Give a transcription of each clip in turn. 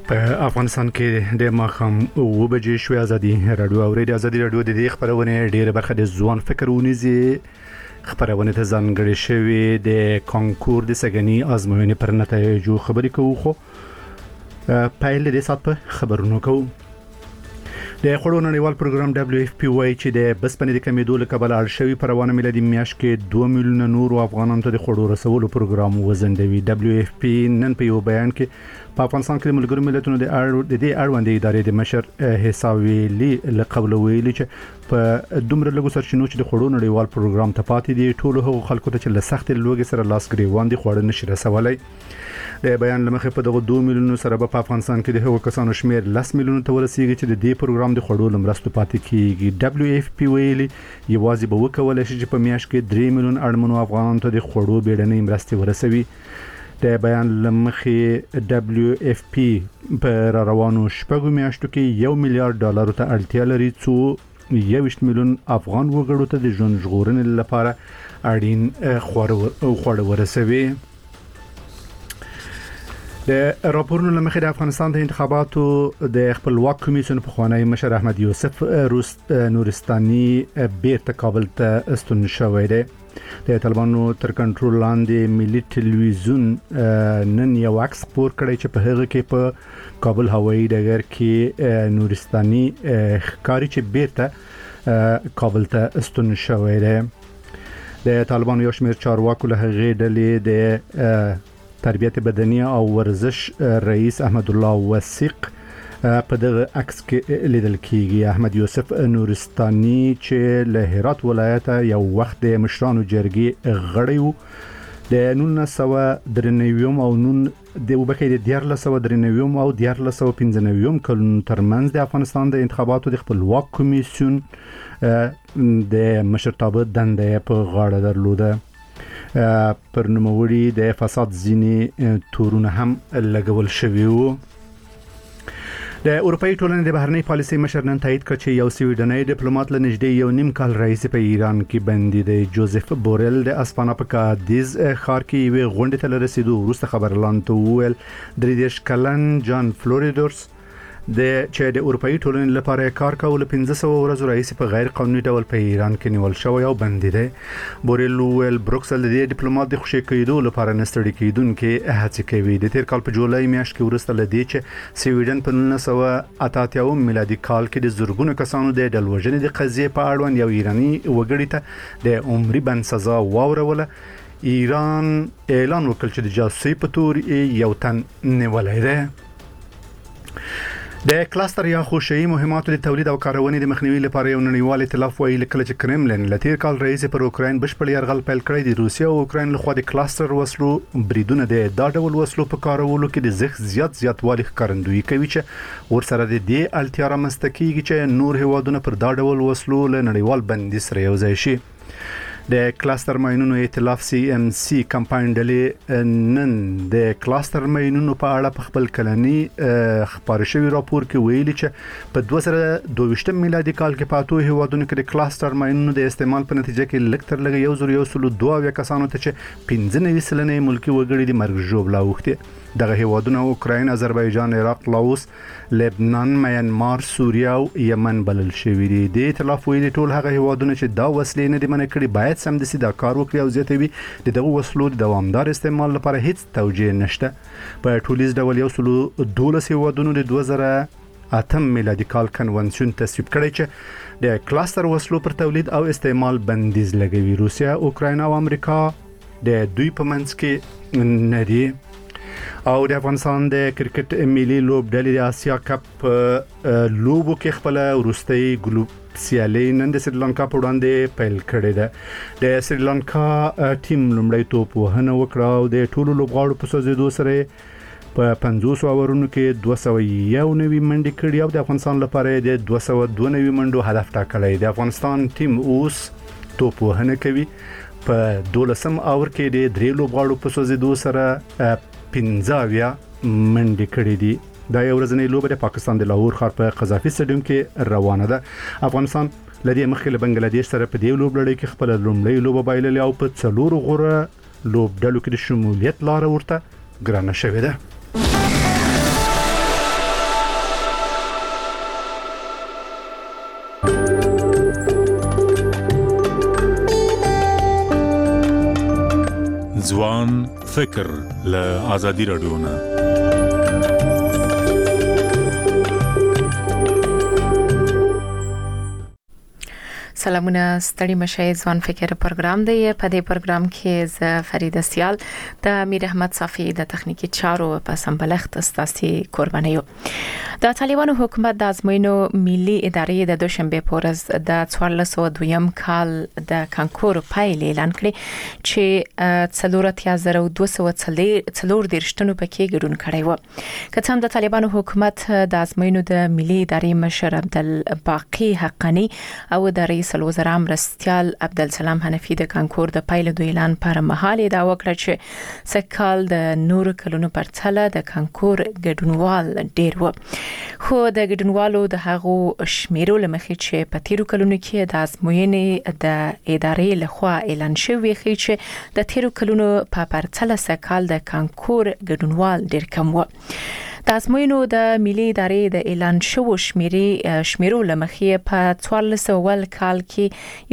په افغانستان کې د ماخام او بجې شوې ازادي رادیو او ریډیو ازادي رادیو د دې خبرونه ډېر برخه د ځوان فکرونی زی خبرونه ته ځانګړې شوې د کانکور د سګنی ازموینې پر نتایجو خبرې کوو خو پایله د سات په خبرونو کوو د خړو نړیوال پروګرام WFP وایي چې د بسپنې د کمیدو له کبله اړشوي پر روانه میلادي میاشت کې 2 میلیونه نور افغانانو ته د خړو رسولو پروګرام وزندوي. WFP نن په یو بیان کې په افغانستان کې د ملګرو ملتونو د دې اړوندې ادارې د مشر حسابي لقبل ویلي چې په دومره لږو سرچینو چې د خړو نړیوال پروګرام ته پاتې دي ټولو هغو خلکو ته چې له سخت لوګي سره لاس ګریوان دي خوړ نشي رسولای. د بیان لمخې په دغه 2 میلیونو سره په افغانستان کې د هغو کسانو شمیر 10 میلیونو ته ورسیږي چې د دې پروګرام د خړو لمرستو پاتې کیږي. WFP ویلي یوازې به وکولای شي چې په میاشت کې 3 میلیون اړمنو افغانانو ته د خړو بیړنۍ مرستې ورسوي. د بیان لمخې WFP په روانو شپږو میاشتو کې 1 میلیارډ ډالر ته اړتیا لري څو 21 میلیون افغان وګړو ته د ژوند ژغورنې لپاره اړین خواړه ورسوي. د راپورونو لمخې د افغانستان د انتخاباتو د خپلواک کمیسیون په خوانی مشر احمد یوسف نورستاني بیرته کابل ته استون شوی دی. د طالبانو تر کنټرول لاندې ملي ټلویزیون نن یو عکس خپور کړی چې په هغه کې په کابل هوایي ډګر کې نورستاني ښکاری چې بیرته کابل ته استون شوی دی. د طالبانو یو شمېر چارواکو له هغې ډلې د تربیت بدني او ورزش رئیس احمد الله وثیق په دغه عکس کې لیدل کیږي. احمد یوسف نورستاني چې له هرات ولایت یو وخت د مشرانو جرګې غړی وو د 1993 او نن د وبکې د 1493 او 1495 کلونو ترمنځ د افغانستان د انتخاباتو د خپلواک کمیسیون د مشرتابه دنده په غاړه درلوده. پر نوموړي د فساد ځینې تورونه هم لګول شوي وو. د اروپאי ټولنې د بهرنۍ پالیسۍ مشر نن تایید کړ چې یو سویډنۍ ډیپلوماټ له نږدې 1.5 کال راهیسې په ایران کې بندي دی. جوزف بورل د اسپانا په کادیز ښار کې یوې غونډې ته رسیدو وروسته خبرلاند ته وویل 33 کلن جان فلوریدورس د چې د اروپאי ټولنې لپاره کار کول 1500 ورځې راهیسې په غیر قانوني ډول په ایران کې نیول شوی او بندي دی. بورل ویل بروکسل د ډیپلوماټ د خوشی کېدو لپاره نستړي کېدونکو هڅې کوي. د تیر کال په جولای میاشت کې ورسته لدی چې سویډن په 1988 میلادي کال کې د زورګونو کسانو د ډلوژنې د قضیې په اړوند یو ایرانی وګړي ته د عمري بند سزا واوروله. ایران اعلان وکړ چې د جاسوسي په تور یو تن نیولای دی. د کلاستر یا خوشي مهماتو د تولید او کارونې د مخنیوي لپاره یو نړیوال ائتلاف ویل کله چې کرملن لتیر کال رئیس پر اوکراین بشپړ یرغل پیل کړی دی. روسیا او اوکراین له خوا د کلاستر وسلو بریدونه د دا ډول وسلو په کارولو کې د زغ زیاتوالی ښکارندویي کوي چې ورسره د دې التیا رامنځته کیږي چې نور هیوادونه پر دا ډول وسلو له نړیوال بندیز سره یوځای شي. د کلاستر ماینونو ائتلاف CMC کمپاین ډلې نن د کلاستر ماینونو په اړه په خپل کلنی خبر شوی راپور کې ویلي چې په 2022 میلادي کال کې په اتو هیوادونو کې د کلاستر ماینونو د استعمال په نتیجه کې لږ تر لږه 1.2 کسانو ته چې 15 سلنې ملکی وګړي د مرګ ژوبلا وخته. دغه هیوادونه اوکراین، آذربایجان، عراق، لاوس، لبنان، میانمار، سوریه او یمن بلل شوی دي. د ائتلاف ویلي ټول هغه هیوادونه چې دا وسلې نه دي منع کړي باید سمدستي دا کار وکړي او زیاتوي د دغه وسلو د دوامدار استعمال لپاره هیڅ توجیه نشته. په ټولیز ډول یو سلو 12 هیوادونو د 2008 میلادي کال کنونسیون تصویب کړی چې د کلاستر وسلو پر تولید او استعمال بندیز لګوي. روسیا، اوکراین او امریکا د دوی په منځ کې ندي. او د افغانستان د کرکټ ملي لوبډلې د آسیا کپ لوبو کې خپل وروستۍ ګروپ سیالي نن د سریلانکا په وړاندې پیل کړې ده. د سریلانکا ټیم لومړی توپ وهنه وکړه او د ټولو لوبغاړو په سوزیدو سره په 500 اورونو کې 291 منډې کړې او د افغانستان لپاره د 292 منډو هدف ټاکلی. د افغانستان ټیم اوس توپ وهنه کوي. په 12 اور کې د 3 لوبغاړو په سوزیدو سره 15 منډې کړې دي. دا یو ورځنی لوبه د پاکستان د لاهور ښار په قذافي سټیډیم کې روانه ده. افغانستان لدی مخکې له بنگلاديش سره په دې لوبډلې کې خپل لومړی لوبه بایللې او په 4 غوره لوبډلو کې د شمولیت لار ورته ګرانه شوې ده. ځوان فکر له آزادي رادیو نه. سلامونه ستړي مشه ځوان فکر پروګرام دی. په دې پروګرام کې ز فرید سیال د امیر احمد صافی د تخنیکی چارو په سمبلښت استاسي قرباني یو. د طالبانو حکومت د ازموینو ملي ادارې د دوشنبه پورز د 1402 کال د کانکور پایلې اعلان کړې چې 4240 درشتونو پکې ګډون کړی و. کله هم د طالبانو حکومت د ازموینو د ملي ادارې مشر عبدالباقی حقانی او د رئیس الوزرا مرستیال عبدالسلام حنفی د کانکور د پایلو د اعلان پر مهال دا وکړه چې سکهال د نور کلونو پرتله د کانکور ګډونوال ډیر و. خو د ګډونوالو د هغو شمیرو لمخې چې په تیرو کلونو کې د ازموینې د ادارې لخوا اعلان شوی چې د تیرو کلونو په پرتله سکهال د کانکور ګډونوال ډیر کم و. د ازموینو د ملي ادارې د اعلان شوو شمیرو لمخې په 1400 کال کې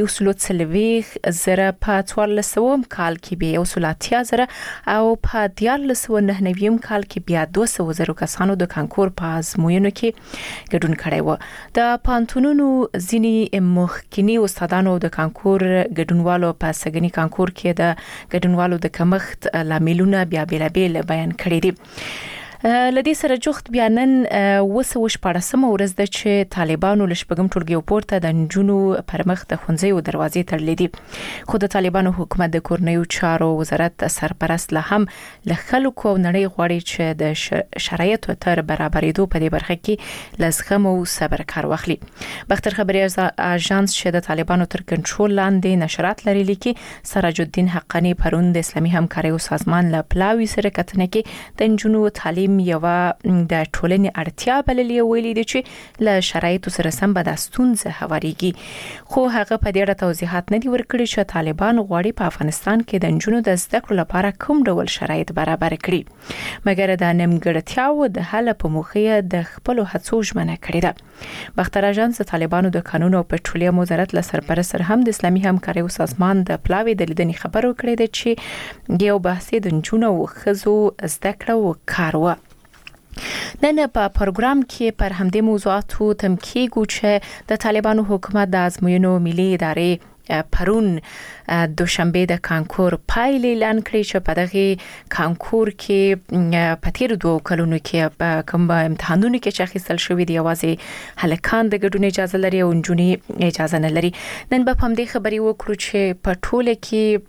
130 په 1400 کال کې بیا 130 او په 1499 کال کې بیا 200 کسانو د کانکور په ازموینو کې ګډون کړی و. د پانتونونو ځینی مخکینی استادانو د کانکور ګډونوالو په سګنی کانکور کې د ګډونوالو د کمښت لاملونه بیا بیل بیان کړی دي. لدې سره جوخت بیانن وسوش پارسمه ورځ د چې طالبانو لشپګم ټولګي پورته د نجونو پرمخ د خونځي دروازې تړلې دي. خو د طالبانو حکومت د کورنیو چارو وزارت سرپرست له هم له خلکو نړۍ غواړي چې د شرایطو تر برابرېدو په دې برخه کې لزغم او صبر کار واخلي. بختر خبري اژانس چې د طالبانو تر کنټرول لاندې نشرات لري لیکي سراج الدین حقانی پرون د اسلامي همکاري او سازمان له پلاوي سره کتنه کې د نجونو تعلیم یو د ټولنې اړتیا بللې ویلي دي چې له شرایطو سره سم به د ستونزه هواريږي. خو هغه په دې اړه توضیحات نه دي ورکړي چې طالبان غواړي په افغانستان کې د نجونو د زده کړو لپاره کوم ډول شرایط برابر کړي مګر د نیمګړتیاو د حل په موخه د خپل هڅو ژمنه کړې ده. بختر اژانس طالبانو د قانون او پټرولیم وزارت له سرپرست سره هم د اسلامي همکاري او سازمان د پلاوي د لیدنې خبرو کړې ده چې یو بحث د نجونو او خزو زده کړو او کار و. نن په پروګرام کې پر همدې موضوعاتو تمکیږو چې د طالبانو حکومت د ازموینو ملي ادارې پرون دوشنبه د کانکور پایلې اعلان کړې چې په دغه کانکور کې په تیر 2 کلونو کې کوم امتحانونو کې چې اخیستل شوې دي یوازې هلکان د ګډون اجازه لري او نجونې اجازه نه لري. نن به هم دې خبري وکړو چې په ټوله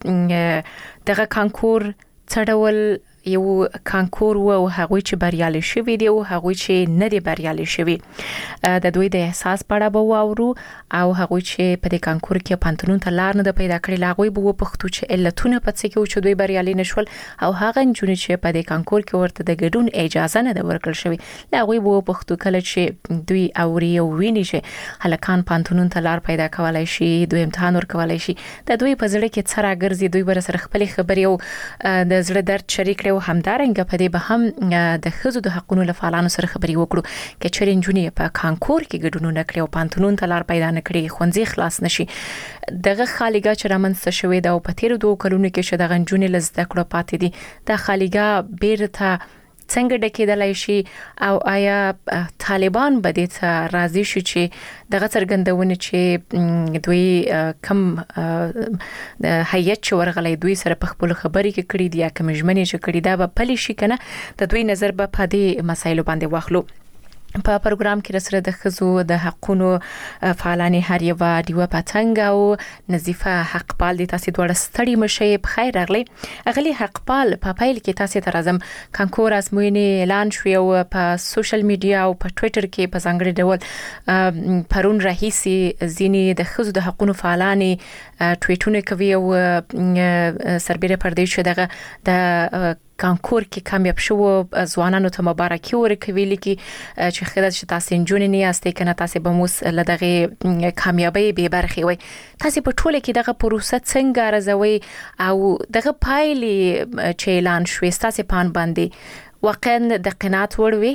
کې دغه کانکور څډول یو کانکور او هغوی چې بریالي شوي دي او هغوی چې نه دي بریالي شوي د دوی د احساس په اړه به واورو او هغوی چې په دې کانکور کې پانتونون ته لار نه پیدا کړی لاغوي به وپښتو چې علتونه په څه کې چې دوی بریالي نشول او هغه نجونې چې په دې کانکور کې ورته د ګډون اجازه نه ورکړل شوی لاغوي به وپښتو کله چې دوی اوري او ویني چې هلکان پانتونون ته لار پیدا کولای شي دوی امتحان ورکولای شي د دوی په ځړه کې څرا ګرځي دوی ورسره خپل خبري او د زړه درد شریک او همدارنګه په دې به هم د خزو د حقوقو لپاره سره خبري وکړو چې چیرې نجونې په کانکور کې ګډون نه کړي او پانتونون ته لار پیدا نه کړي خونځي خلاص نشي دغه خالیګه چې رامنځته شوې ده او په تیر 2 کلونو کې چې دغه نجونې لزده کړو پاتې دي د خالیګه بیرته څنګه ډکېدلای شي او آیا طالبان به دې ته راضي شي چې دغه څرګندونه چې دوی کم د هیئت چې ورغلې دوی سره په خپل خبري کې کړې دي یا کوم ژمنې چې کړې دا به پلي شي کنه د دوی نظر به په دې مسایلو باندې واخلو. په پروګرام کې سره د خزو د حقوقو فعالانه هر یو دیو پتنګ او نظیفه حقپال د تاسو دوړ ستړي مشه په خیر راغلي اغلی حقپال په پایل کې تاسو ته راځم کانکور ازموینې اعلان شو او په سوشل میډیا او په ټوئیټر کې په ځانګړي ډول پرون رئیسي زینی د خزو د حقوقو فعالانه ټویټونه کوي او سربېره پردې شو دغه د کانکور کې کامیاب شو ځوانانو ته مبارکي ورکوي لکه چې خدای چې تاسو انجونې نه یاستئ کنه تاسو به موس لدغه کامیابی به برخه وي تاسو په ټوله کې دغه پروسه څنګه راځوي او دغه پایلې چې اعلان شوې تاسو پان باندې واقعا د قناعت وړوي.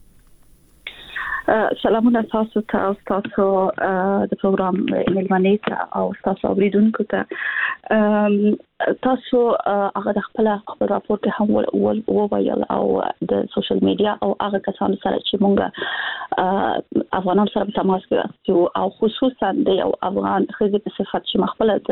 سلامونه تاسو ته او تاسو د پروګرام ملمنې ته او تاسو اوریدونکو ته تاسو هغه د خپل راپور کې هم وویل او د سوشل میډیا او هغه کسانو سره چې مونږ افغانان سره تماس کې او خصوصا د یو افغان خزي په صفت چې مخبل د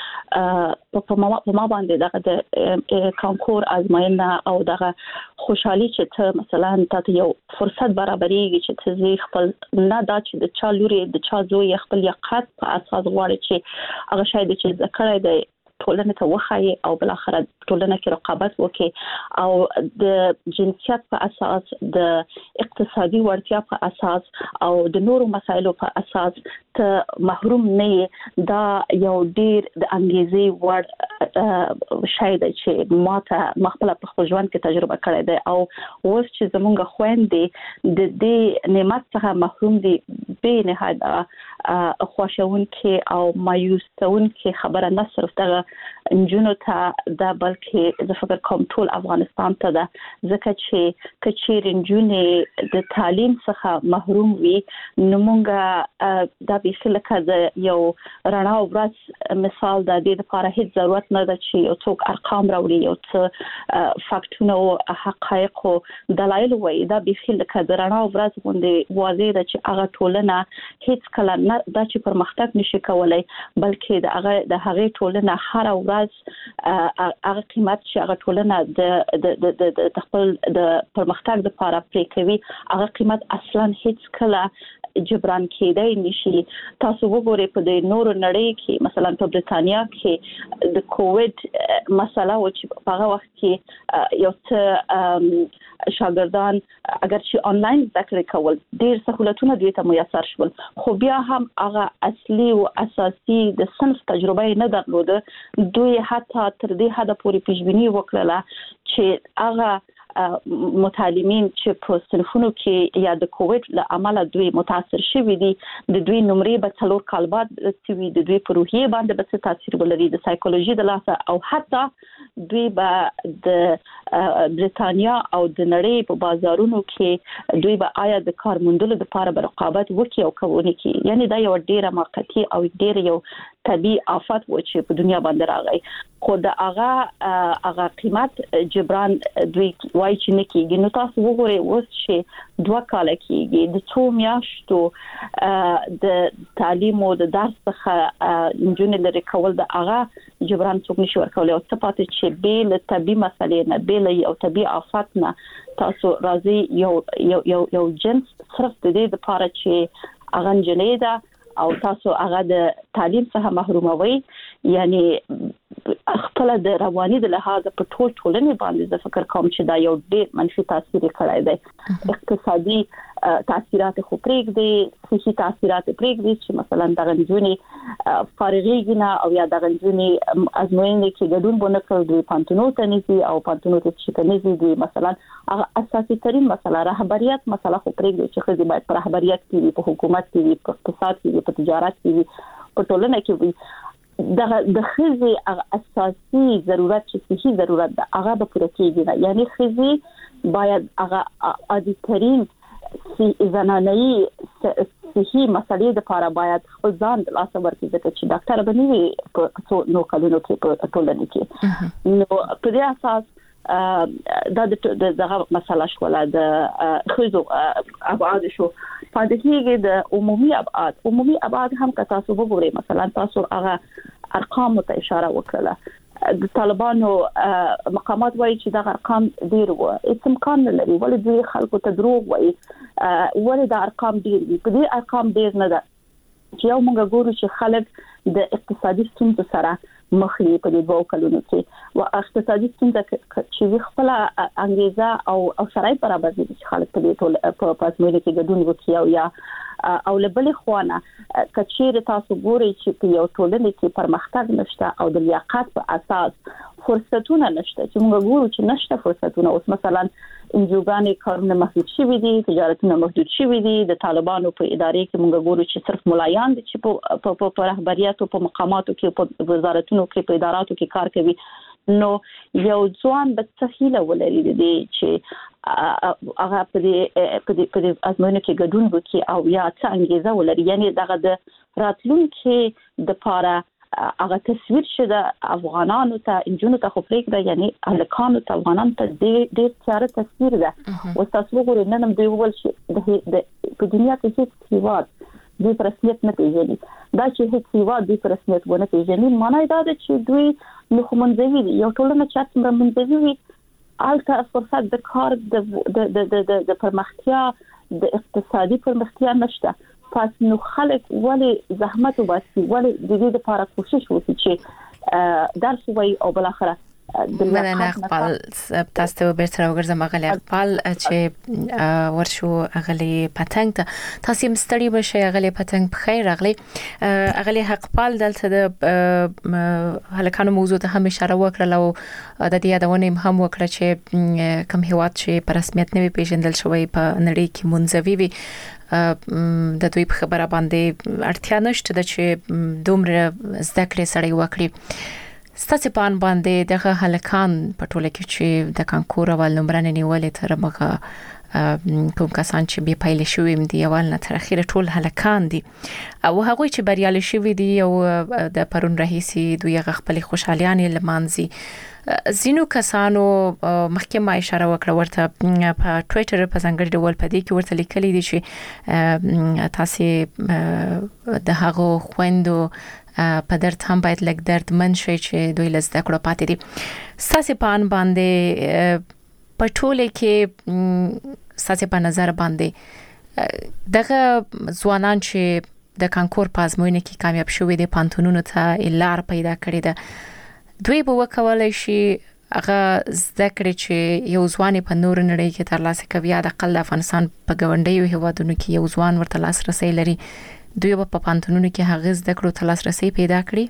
په ما باندې دغه د کانکور ازماینا او دغه خوشحالي چې ته مثلا ته یو فرصت برابرېږي چې ته خپل نه دا چې د چا لوري د چا زوی خپل یقت په اساس غواړي چې هغه شاید چې ذکر دی ټولنه ته وخایي او بل اخر ټولنه کې رقابت وکړي او د جنسیت په اساس د اقتصادي ورتیا په اساس او د نورو مسایلو په اساس ته محروم نه دا یو ډیر د انګیزې ور شاید چې ماته مخبل په خپل ژوند کې تجربه کړې ده او اوس چې زمونږ خويندې د دې نعمت څخه محروم دي به نهایت خوشاون کې او مایوسون کې خبره نه صرف دغه انجونو ته دا بلکې زه فکر کوم ټول افغانستان ته ده ځکه چې کچیر انجونې د تعلیم څخه محروم وي نو مونږ دا به لکه د یو رڼا او ورځ مثال د دې لپاره هیڅ ضرورت نه ده چې یو څوک ارقام راوړي یو څه فاکټونه او حقایق او دلایل وایي دا به لکه د رڼا او ورځ باندې واضح ده چې هغه ټولنه هیڅ کله نه دا چې پرمختګ نشي کولای بلکې د هغه ټولنه هر ورځ هغه قیمت چې هغه ټولنه د خپل د پرمختګ لپاره پرې کوي هغه قیمت اصلا هیڅ کله جبران کېدای نشي تاسو وګورئ په د نورو نړۍ کې مثلا په برتانیا کې د کووید مسله او چې په هغه وخت کې یو څه شاګردان اگر چې آنلاین زده کول ډیر سہولتونه دوی ته میسر شول خو بیا هم هغه اصلي او اساسي د صنف تجربه نه درلوده دوی حتی تر دې حد پورې پیشبینی وکړه چې هغه متعلمین چې په صنفونو کې یا د کووید له امله دوی متاثر شوي دي د دوی نمرې به 4 کال بعد رسیدي د دوی په روحیه باندې به څه تاثیر ولري د سایکولوژي د لاسه او حتی دوی به د برتانیا او د نړۍ په بازارونو کې دوی به آیا د کار موندلو لپاره به رقابت وکړي او کوي یعنی دا یو ډیره موقتی او ډیره یو طبي آفت و چې په دنیا باندې راغی خو د هغه قیمت جبران دوی وایي چې نه کیږي نو تاسو وګورئ اوس چې 2 کال کېږي د 2 میاشتو د تعلیم او د درس څخه انجونې لري کول د هغه جبران څوک نشي ورکولای او څه پاتې چې بیل طبي مسلې نه بیل او طبي آفات نه تاسو راځي یو جنس صرف د دې لپاره چې هغه جنې ده او تاسو هغه د تعلیم څخه محروموي یعنی خپل د رواني د لحاظ په ټولنې باندې زه فکر کوم چې دا یو ډېر منفي تاثیر کړی دی اقتصادي تاثیرات خو پرېږدي صحي تاثیرات پرېږدي چې مثلا د غنځونی فارغېږي نه او یا د غنځونی ازموینې کې ګډون بونه کوي پانتونو ته نيسي او پانتونو ته چې کنيزي دي مثلا هغه اساسي ترين مسله رهبریت مسله خو پرېږدي چې خدي باید پر رهبریت کې په حکومت کې په اقتصاد کې په تجارت کې په ټولنه کې د خزي اساسي ضرورت چې صحي ضرورت ده هغه به پوره کیږي یعنی خزي باید هغه عادي ترين زنانه‌ای صحي مسلې د لپاره باید خپل ځان د لاسه ورکړي چې ډاکټر بنوي په نو کلونو کې په ټولنه کې نو په دې اساس دا دغه مسله شوله د خزو ابعاد شو فادهیږي د عمومي ابعاد هم که تاسو وګورئ مثلا تاسو هغه ارقام ته اشاره وکړه د طالبانو مقامات وایي چې دا ارقام ډیر و امکان لري ولې دوی خلکو ته دروغ وایي ولې دا ارقام ډیر دي په دې ارقام ډیر نه ده چې یو موږ ګورو چې خلک د اقتصادي ستونزو سره مخ دي په دې 2 کلونو کې او اقتصادي ستونزې چې خپل انګیزه او شرایط برابر دي چې خلک په دې ټول په پاسمه کې ګډون وکړي او لبلې خوانه کچیر تاسو ګورئ چې په یو ټولنه کې پرمختګ نشته او د لیاقت په اساس فرصتونه نشته چې موږ ګورو چې نشته فرصتونه اوس مثلا انجوګانې کارونه محدود شوي دي تجارتونه محدود شوي دي د طالبانو په ادارې کې موږ ګورو چې صرف ملایان دي چې په رهبریت او په مقاماتو کې په وزارتونو کې په اداراتو کې کار کوي نو یو ځوان به څخیله ولري دي چې هغه په دې ازموینه کې ګډون وکړي او یا څنګه انګیزه ولري یعنی دغه د راتلونکي د لپاره هغه تصویر شده افغانانو ته انجونو ته خو پرېږده یعنی الکانو ته افغانانو ته ډېر تیاره تصویر ده او تاسو وګورئ نن هم دوی وویل چې په دنیا کې هیڅ هیواد دوی پر رسمیت نه پیژني دا چې هیڅ هیواد دوی پر رسمیت ونه پیژني معنی دا ده چې دوی نو منځوي یو ټولنه چې څومره منځوي وي الته فرصت د کار د پرمختیا د اقتصادي پرمختیا نشته پس نو خلک ولی زحمت وباسي ولی د دې لپاره کوشش وکړي چې درس وایي او بل اخره مننه خپل تاسو ته بیرته راوګرځم غلي خپل چې ورشو غلي پتنګ ته تاسو مستړي بشي غلي پتنګ بخیر غلي غلي حقپال دلته د هلکانو موضوع ته هم اشاره وکړه او د دې یادونه هم وکړه چې کوم هیواد چې په رسمیت نه پیژندل شوی په نړۍ کې منځوي وي د دوی په خبره باندې اړتیا نشته چې دومره زده کړې سړی وکړي ستاسو پان باندې دغه هلکان په ټوله کې چې د کانکور اول نمبرنه نیولې تر مغه کوم کسان چې به پایله شوې دي اول نه تر اخیره ټول هلکان دي او هغه چې بریالي شوي دي او د پرون رئیسي دوی خپل خوشحالیان لمانځي زینو کسانو محکمه اشاره وکړه ورته په ټوئیټر په ځانګړي ډول په دې کې ورته لیکلي دي چې تاسو د هغه خويندو په درد هم باید لګ درد من شي چې دوی لزده کړو پاتې دي ساسي پان باندې پټوله کې ساسي په نظر باندې دغه ځوانان چې د کانکور پازموینه کې کامیاب شوي دي پانتونونو ته لار پیدا کړې ده دوی به وکولای شي هغه ذکر چې یو ځوان په نور نړۍ کې ترلاسه کوي د اقل افغانستان په ګوندیو هیوادونو کې یو ځوان ورته لاسرسي لري دوی په پانتونونو کې هغه ذکر او تلاسرسي پیدا کړی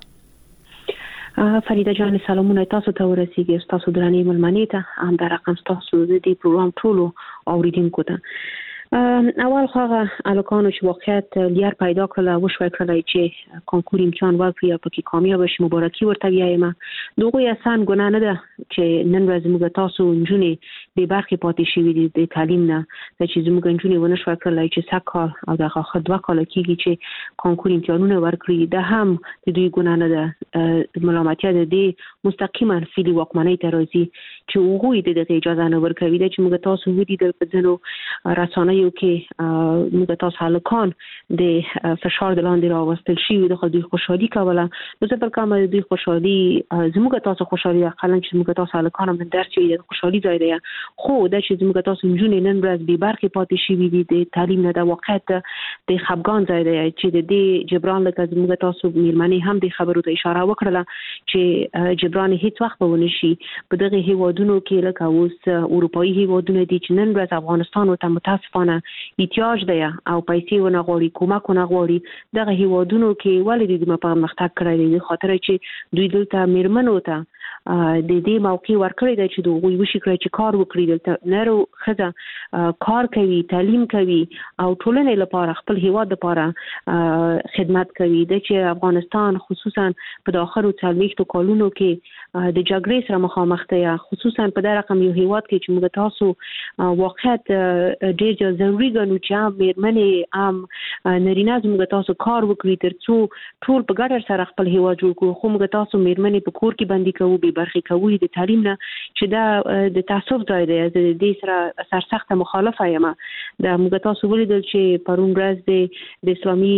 فریده جان سلامونه تاسو ته ورسیږي تاسو درنې ملمنې ته هم د رقم تاسو د دې پروګرام ټولو اوریدونکو ته اول خو الکانو چې واقعیت لیر پیدا کړل او شوي کړل چې کانکور امتحان ورکړي او پکې کامیاب شي مبارکي ورته وایم دوی آسان ګناه نه ده چې نن ورځ موږ تاسو انجونې د برخې پاتې شي دي د تعلیم نه چې زموږ انجونې ونه شوي کړل چې سکه او د خدوا کال کېږي چې کانکور امتحانونه ورکړي ده هم د دوی ګناه نه ده ملامتیا ده د مستقیما فعلی واکمنۍ ته راځي چې هغوی د اجازه نه ورکوي چې موږ تاسو ودی د ځنو رسانه یو کې موږ تاسو هلکان د فشار د لاندې راوستل شي د دوی خوشحالي کوله نو زه پر کومه دوی خوشحالي زموږ تاسو خوشحالي اقلا چې موږ تاسو هلکان من درس یې خوشحالي ځای دی خو د چې موږ تاسو جنونې نن ورځ به برخه پاتې شي وي د تعلیم نه د واقعیت د خپګان ځای دی چې د جبران لکه موږ تاسو میرمنې هم د خبرو ته اشاره وکړه چې جبران هیڅ وخت به ونشي په دغه هیوادونو کې لکه اوس اروپאי هیوادونه دي چې نن ورځ افغانستان ورته متاسفانه احتیاج دی او پیسې ونه غواړي کومک ونه غواړي دغه هیوادونو کې ولې د پرمختګ کړی دی خاطر چې دوی دلته میرمنو ته د دې موقع ورکړی دی چې دوی وشي کړی چې کار وکړي دلته نرو خزه کار کوي تعلیم کوي او ټولنې لپاره خپل هیواد لپاره خدمت کوي د چې افغانستان خصوصا په داخلو څلويختو کالونو کې د جګړې سره مخامخ دی خصوصا په دغه رقم یو هیواد کې چې موږ تاسو واقعیت ډېر ضروري ګڼو چې میرمنې عام نارینه موږ تاسو کار وکړي ترڅو ټول په ګډه سره خپل هیواد جوړ کړو خو موږ تاسو میرمنې په کور کې باندې کوو به برخه کوي د تعلیم نه چې دا د تعصب ځای دی د دې سره سرسخت مخالفه یم د موږ تاسو ولیدل چې پرون ورځ د اسلامي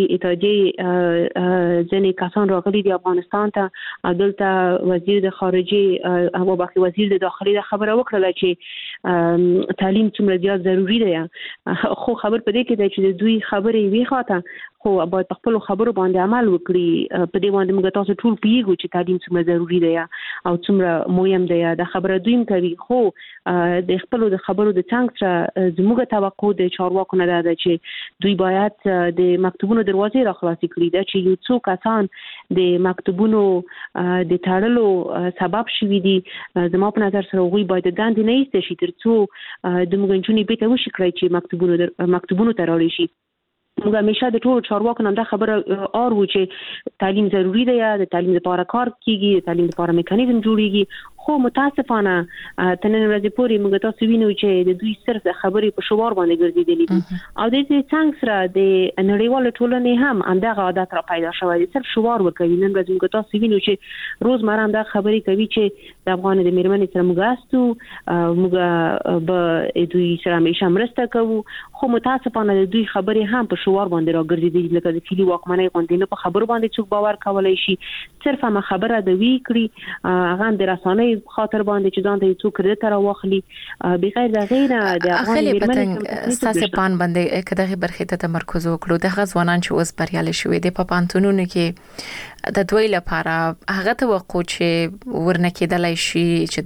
اتحادیې ځینې کسان راغلي د افغانستان ته دلته وزیر د خارجه او باقي وزیر د داخلي خبره وکړه چې تعلیم څومره زیات ضروری دی خو خبر پدې کې دی چې دوی خبرې وی خاطه خو باید په خپل خبرو باندې عمل وکړي په دې باندې موږ تاسو ټول پیږو چې تعلیم څومره ضروری دی او څومره مهم دی دا خبره دوی کوي خو د خپل د خبرو د څنګه سره زموږ توقع د چارواکو نه ده چې دوی باید د مکتوبونو دروازې راخلاصي کړي دا چې یو څو کسان د مکتوبونو د تړلو سبب شوي دي زما په نظر سره غوي باید دند نه ایست شي ترڅو د موږ جنونی به ته وشي کړی چې مکتوبونو ته راړي شي موږ همیشه د ټول چارواکو نن دا خبره اورو چې تعلیم ضروری دی د تعلیم لپاره کار کیږي د تعلیم لپاره میکانیزم جوړیږي خو متاسفانه تنن ورځې پورې موږ تاسو وینو چې د دوی صرف خبرې په شوار باندې ګرځېدلې دي او د دې څنګه سره د نړیوال ټولنې هم همدغه عادت را پیدا شوی دی صرف شوار ورکوي نن ورځ موږ تاسو وینو چې روزمره هم دا خبرې کوي چې د افغان د میرمنې سره موږ استو موږ به دوی سره همیشه مرسته کوو خو متاسفانه د دوی خبرې هم په شوار باندې را ګرځېدلې لکه د کلی واکمنۍ غونډې نه په خبرو باندې څوک باور کولای شي صرف هم خبره د وی کړی هغه د رسانۍ خاطر باندې چې ځان ته څوک کړه واخلي بغیر د غیره د افغان میرمنې ساسه پان باندې کداغه برخه ته تمرکز وکړو د غزوانان چې اوس بریالي شوې د پانتونونو کې د دوی لپاره هغه توقع چې ورنه کېدلای شي چې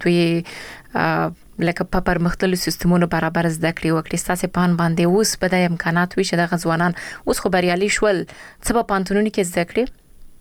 دوی لکه په پرمختللو سیستمونو برابر زده کړې وکړي ستاسو پان باندې اوس په د امکانات وي چې د غزوانان اوس خو بریالي شول څه په پانتونونو کې زده کړې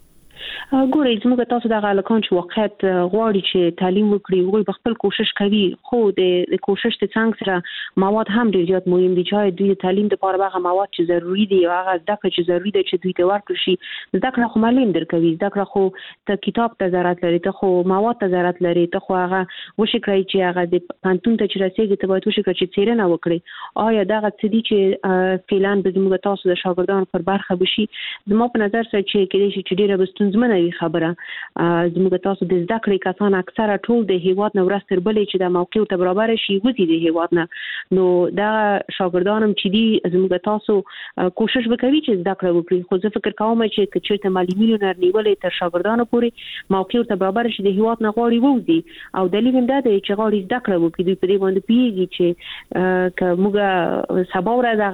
ګورئ زموږ تاسو د غالکان چې وخت غواړي چې تعلیم وکړي وګړي په خپل کوشش کوي خو د کوشش ته څنګه سره مواد هم ډیر زیات مهم دي چې دوی تعلیم لپاره هغه مواد چې ضروری دي او هغه زده کړه چې ضروری ده چې دوی ته ورکړي شي زده کړه خو معلم درکوي زده کړه خو ته کتاب ته ضرورت لري ته خو مواد ته ضرورت لري ته خو هغه وشي کړی چې هغه د پانتون ته چې رسیدي ته باید وشي کړی چې څیړنه وکړي آیا دا غوښتي دي چې فعلان به زموږ تاسو د شاګردانو پر برخه بشي زما په نظر سره چې کېدای شي چې ډیره بستونزمنه خبره زموږ تاسو د زده کړې کسان اکثره ټول د هیواد نو ورستر بلې چې د موقع ته برابر شي وځي د هیواد نه نو دا شاګردانم چې دي زموږ تاسو کوشش وکوي چې زده کړه وکړي خو زه فکر کوم چې کچېرته معلمینو نړیوالې تر شاګردانو پورې موقع ته برابر شي د هیواد نه غواړي وځي او دلیل هم دا دی چې غواړي زده کړه وکړي دوی په دې باندې پیږي چې که موږ سبا ورځ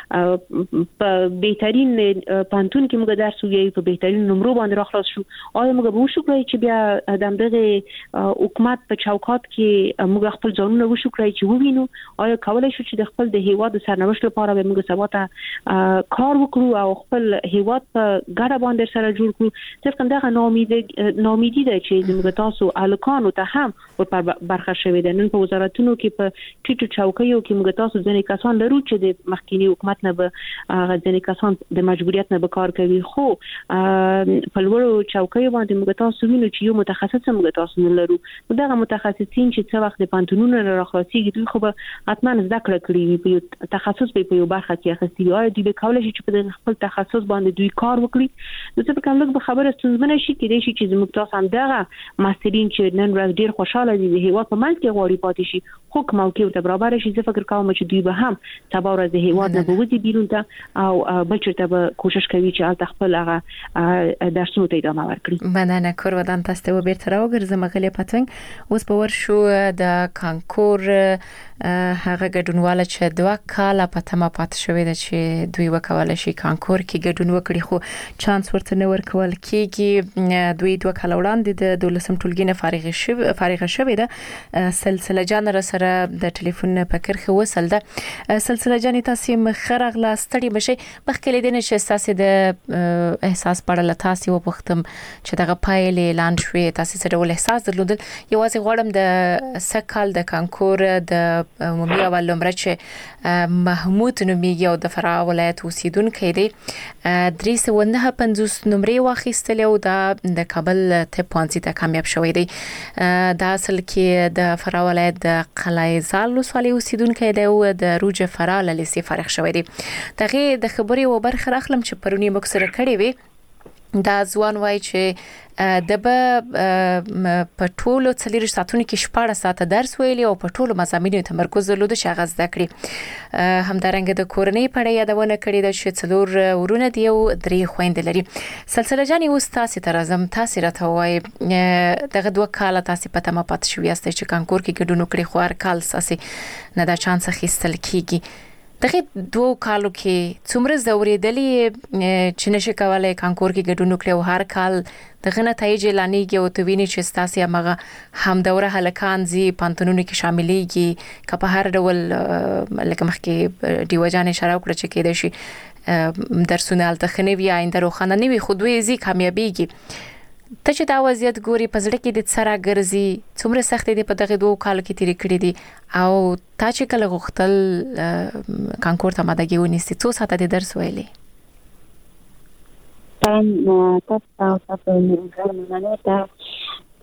هغه په بهترین پانتون کې موږ درس ویو په بهترین نمرو باندې راخلاص شو آیا موږ به وشو کړی چې بیا د دغه حکومت په چوکاټ کې موږ خپل ځانونه وشو کړی چې ووینو آیا کولای شو چې د خپل د هیواد سرنوشت لپاره به موږ سبا ته کار وکړو او خپل هیواد په ګډه باندې سره جوړ کړو صرف دغه ناامیدي ده چې موږ تاسو الکانو ته هم ور برخه شوی ده نن په وزارتونو کې په ټیټو چوکیو کې موږ تاسو ځنې کسان لرو چې د مخکینی حکومت نه به ځنې کسان د مجبوریت نه به کار کوي خو په لوړو چوکیو باندې موږ تاسو وینو چې یو متخصص موږ تاسو نه لرو دغه متخصصین چې څه وخت د پانتونونو نه راخلاصيږي دوی خو به حتما زده کړه کړي په تخصص په یو برخه کې اخستي وي دوی به کولای شي چې په خپل تخصص باندې دوی کار وکړي نو څه په کوم لږ خبره ستونزمنه شي کېدای شي چې زموږ تاسو هم دغه ماسترین چې نن ورځ ډیر خوشاله دي د هیواد په منځ کې غواړي پاتې شي خو کوم موقع ته برابر شي زه فکر کوم چې دوی به هم سبا ورځ د هیواد نه بوځي بیرون ته او بل چېرته به کوشش کوي چې خپل هغه درسونه ته ادامه ورکړي مننه کور ودان تاسو ته بیرته راوګرځم غلې پتنګ اوس په ورشو د کانکور هغه ګډونواله چې 2 کال په تمه پات شوې ده چې دوی وکول شي کانکور کې ګډون وکړي خو چانس ورته نه ورکول کېږي دوی 2 کال وړاندې د 12 ټولګي نه فارغ شوې ده سلسله جان سره د ټلیفون په کرخه وصل ده سلسله جان تاسو مخرغله ستړي بشي بخکلې دي چې تاسو د احساس پړل تاسو وپختم چې دغه پایل اعلان شوې تاسو سره ول احساس درلودل یوازې غواړم د سکهال د کانکور د عمومي اول نمبر چې محمود نومیږي او د فراه ولایت اوسیدونکو دی 350 نمرې واخیستل او د کابل ته پانسي ته کامیاب شوی دی دا اصل کې د فراه ولایت د قلعه زال ولسوالۍ اوسیدونکو دی او د روج فراه لیسې فارغ شوی دی دغه د خبري و برخه اخلم چې پرونی مکسره کړی وي دا ځوان وای چې د په ټولو 4 ساعتونو کې 14 ساعته درس ویلی او په ټولو مضامینو تمرکز درلود چې هغه زده کړي همدارنګه د کورنۍ په اړه یادونه کړې ده چې 4 ورونه دی او 3 خويندې لري سلسله جان اوس تاسو ته راځم تاسو راته وای دغه 2 کال تاسو په تمه پات شوې است چې کانکور کې ګډون وکړي خو هر کال تاسو نه دا چانس اخیستل کیږي دغه 2 کالو کې څومره زورېدلې چې نشه کولای کانکور کې ګډون وکړي او هر کال دغه نتایج لانیږي او تو ویني چې تاسو هغه هم دوره هلکان زی پانتونونو کې شاملېږي که په هر ډول لکه مخکې دیوجان اشاره وکړه چې کېده شي درسونه التخنوي یا آینده روخانه نه وي خو دوی زی کامیابیږي ته چې دا وضعیت ګوري په ځړ کې د سره ګرځي څومره سخت دي په دغه 2 کال کې تیر کړی دي او تا چې کله غوښتل کانکور ته ماده ونیسي څو ساعته د درس ویلي تاسو نه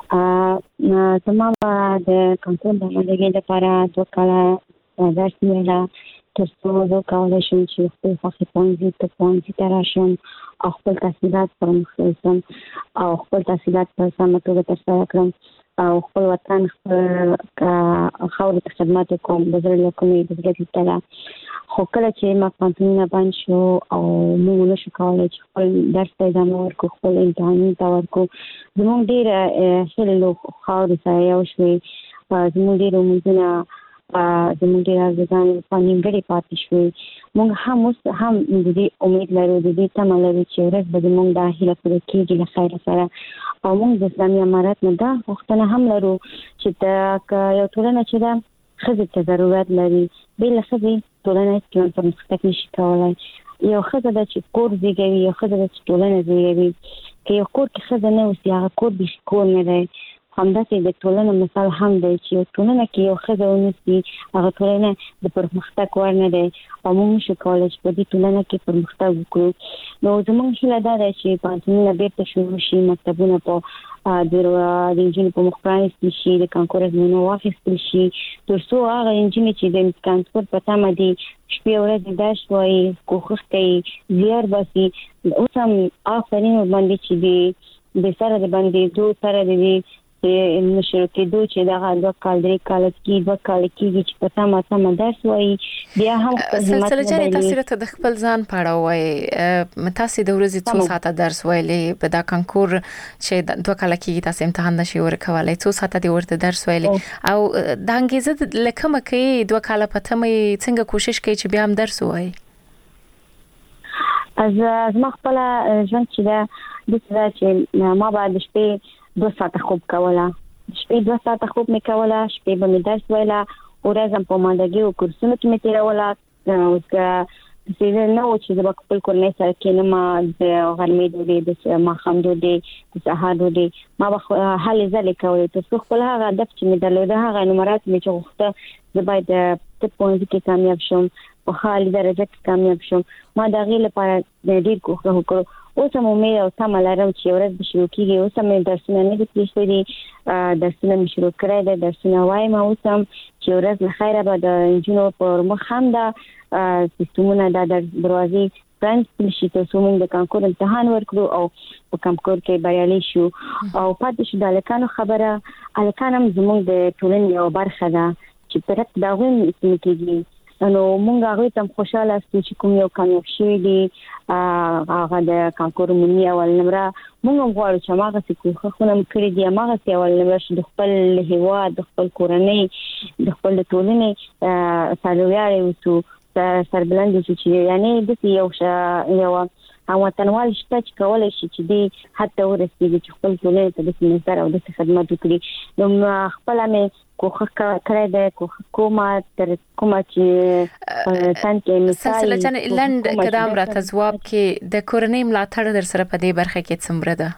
زما د کنټرول د عملګي لپاره 2 کاله درس ویلا ترڅو زه کولای شم چې خپل فخر پوهنځي ته راشم او خپل تحصیلات پرمخ وړم او خپل تحصیلات په سمه توګه ترسره کړم او خپل وطن خاورې ته خدمت وکړم د زړه له کومې د زړه تله. خو کله چې ما پانتونونه بند شو او موږ نشو کولی چې خپل درس ته ادامه ورکړو، خپل امتحانونو ته ورکړو، زموږ ډېره هیلې له خاورې سره یو شوې، زموږ ډېر امیدونه زموږ ډېر ارزوګانې په نیمګړې پاتې شوې. موږ هم اوس هم د دې امید لرو، د دې تمه لرو چې ورځ به زموږ دا هیله پوره کېږي له خیره سره. او موږ د اسلامي امارت نه دا غوښتنه هم لرو چې یو ټولنه چې ده ښځې ته ضرورت لري، بې له ښځې ټولنه هېڅ پرمختګ نشي کولی. یو ښځه ده چې کور زېږوي، یو ښځه ده چې ټولنه زېږوي. که یو کور کې ښځه نه اوسي، هغه کور بیخي کور نه دی. همداسې د ټولنې مثال هم دی چې یو ټولنه کې یو ښځه ونیسي، هغه ټولنه د پرمختګ وړ نه دی او موږ نشو کولی چې په دې ټولنه کې پرمختګ وکړو. نو زموږ هیله دا ده چې پوهنتونونه بیرته شروع شي، مکتبونه په د انجینرۍ په مخ پرانیستل شي، د کانکور ازموینه واخیستل شي، تر څو هغه انجینرۍ چې د کانکور په تمه دي شپې ورځې درس وایي، کوښښ کوي، زیار باسي. اوس هم آفرین ورباندې چې د سره د بندېدو سره د دې مشر کېدو چې دغه 2 کال 3 کال کې 2 کال کېږي چې په تمه درس وایي، بیا هم سلسله جانې تاسو راته د خپل ځان په اړه وایي. تاسو د ورځې څو ساعته درس ویلې؟ په دا کانکور چې 2 کال کېږي تاسو امتحان نشئ ورکولای، څو ساعته دی ورته درس ویلې؟ او د انګیزه لکه مکه 2 کال په تمه څنګه کوشش کوي چې بیا هم درس وایي؟ از ما خپل ژوند چې دا چې ما بعد شپې 2 ساعته خوب کوله، شپې 2 ساعته خوب مې کوله، شپې به مې درس ویله، ورځ هم په ماندګي او کورسونو کې مې تیروله. اوس څه نه و چې زه خپل کورنۍ سره کېنم، د غرمې ډوډۍ، د ماښام ډوډۍ، د سهار ډوډۍ ما به هلې ځلې کولې تر څو خپل هغه هدف چې مې درلوده، هغه نمرات مې چې غوښته زه باید طب پوهنځي کې کامیاب شم، په ښه عالي درجه کې کامیاب شم. ما د هغې لپاره ډېر کوښښ وکړو. اوس هم امید او تمه لرم چې ورځ به شروع کېږي. اوس هم درسونه نه دي پرېښودي دي، درسونه مې شروع کړی دی، درسونه وایم اوس هم چې ورځ له خیره به د نجونو پر مخ هم دا سیستمونه دا دروازې پرانیستل شي تر څو موږ د کانکور امتحان ورکړو او په کانکور کې بریالي شو. او پاتې شو د هلکانو خبره، هلکان هم زموږ د ټولنې یوه برخه ده چې پرته د هغوی هم کېږي. نو موږ هغوی ته خوشحاله استو چې کوم یو کامیاب شوي دي، هغه د کانکور عمومي اول نمره. موږ هم غواړو چې هماغسې کوښښونه مو کړي دي، هماغسې اول نمره شي، د خپل هېواد، د خپل کورنۍ، د خپل د ټولنې سرلوړي اوسو، سربلند اوسو، چې یعنې داسې یو وطنوال شته چې کولی شي چې دې حد ته ورسېږي چې خپل ټولنې ته داسې نظر او داسې خدمت وکړي. نو خپله مې کوښښ کړی دی، کوښښ کومه تر کومه چې تن کې سلسله جانې لنډ قدم راته ځواب کې د کورنۍ ملاتړ در سره په دې برخه کې څومره ده؟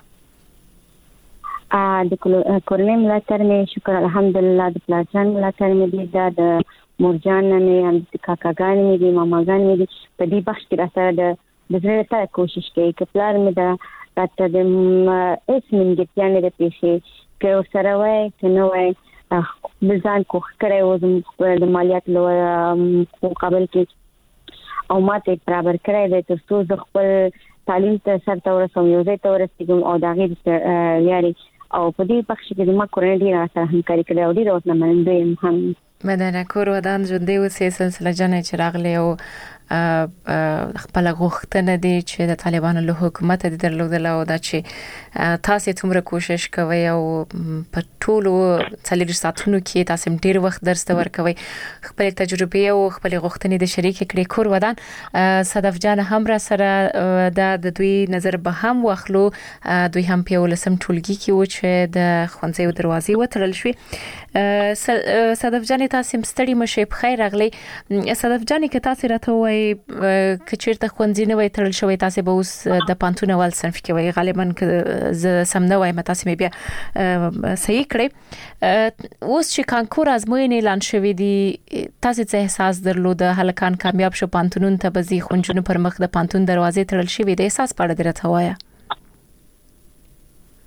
د کورنۍ ملاتړ مې شکر الحمدلله، د پلارجان ملاتړ مې دی، دا د مورجان مې هم د کاکاګانې مې دي، ماماګانې مې دي. په دې بخش کې راسره د زړه ته کوشش کوي که پلار مې دا راته د هېڅ نیمګړتیا نه ده پېښې، که ورسره وای که نه وای ځان کوښښ کړی و زموږ د مالیاتو مقابل کې او ما ته برابر کړی دی تر څو زه خپل تعلیم ته سر ته ورسوم، یو ځای ته ورسېږم او د هغې لارې. او په دې بخش کې زما کورنۍ ډېره راسره همکاري کړې او ډېره ورته مننده یم هم. مننه. کور ودان ژوندی اوسئ سلسله جانې چې راغلې او خپل غوښتنه دي چې د طالبانو له حکومت د درلودل او دا چې تاسو څومره کوشش کوي او په ټولو 40 ساعتونو کې تاسو ډیر وخت درس ته ورکوي، خپل تجربه او خپل غوښتنې د شریک کړي. کور ودان صدف جان هم را سره د دوی نظر به هم واخلو. دوی هم په ولسم ټولګي کې و چې د خوانځي دروازې وتړل شوې. صدف جان تاسو مستړي مشه په خیر راغلي. صدف جان کې تاسو راته وای کچیرته خوانځي نه وای تړل شوی، تاسو به اوس د پانتون اول صنف کې وای، غالبا ز سم نه وای، تاسو مې بیا صحیح کړی. اوس چې کانکور ازموینې اعلان شوې دي، تاسو څه احساس درلود؟ هلکان کامیاب شو، پانتونون ته بزي خونجونو پر مخ د پانتون دروازې تړل شوې، د احساس په اړه درته وایا؟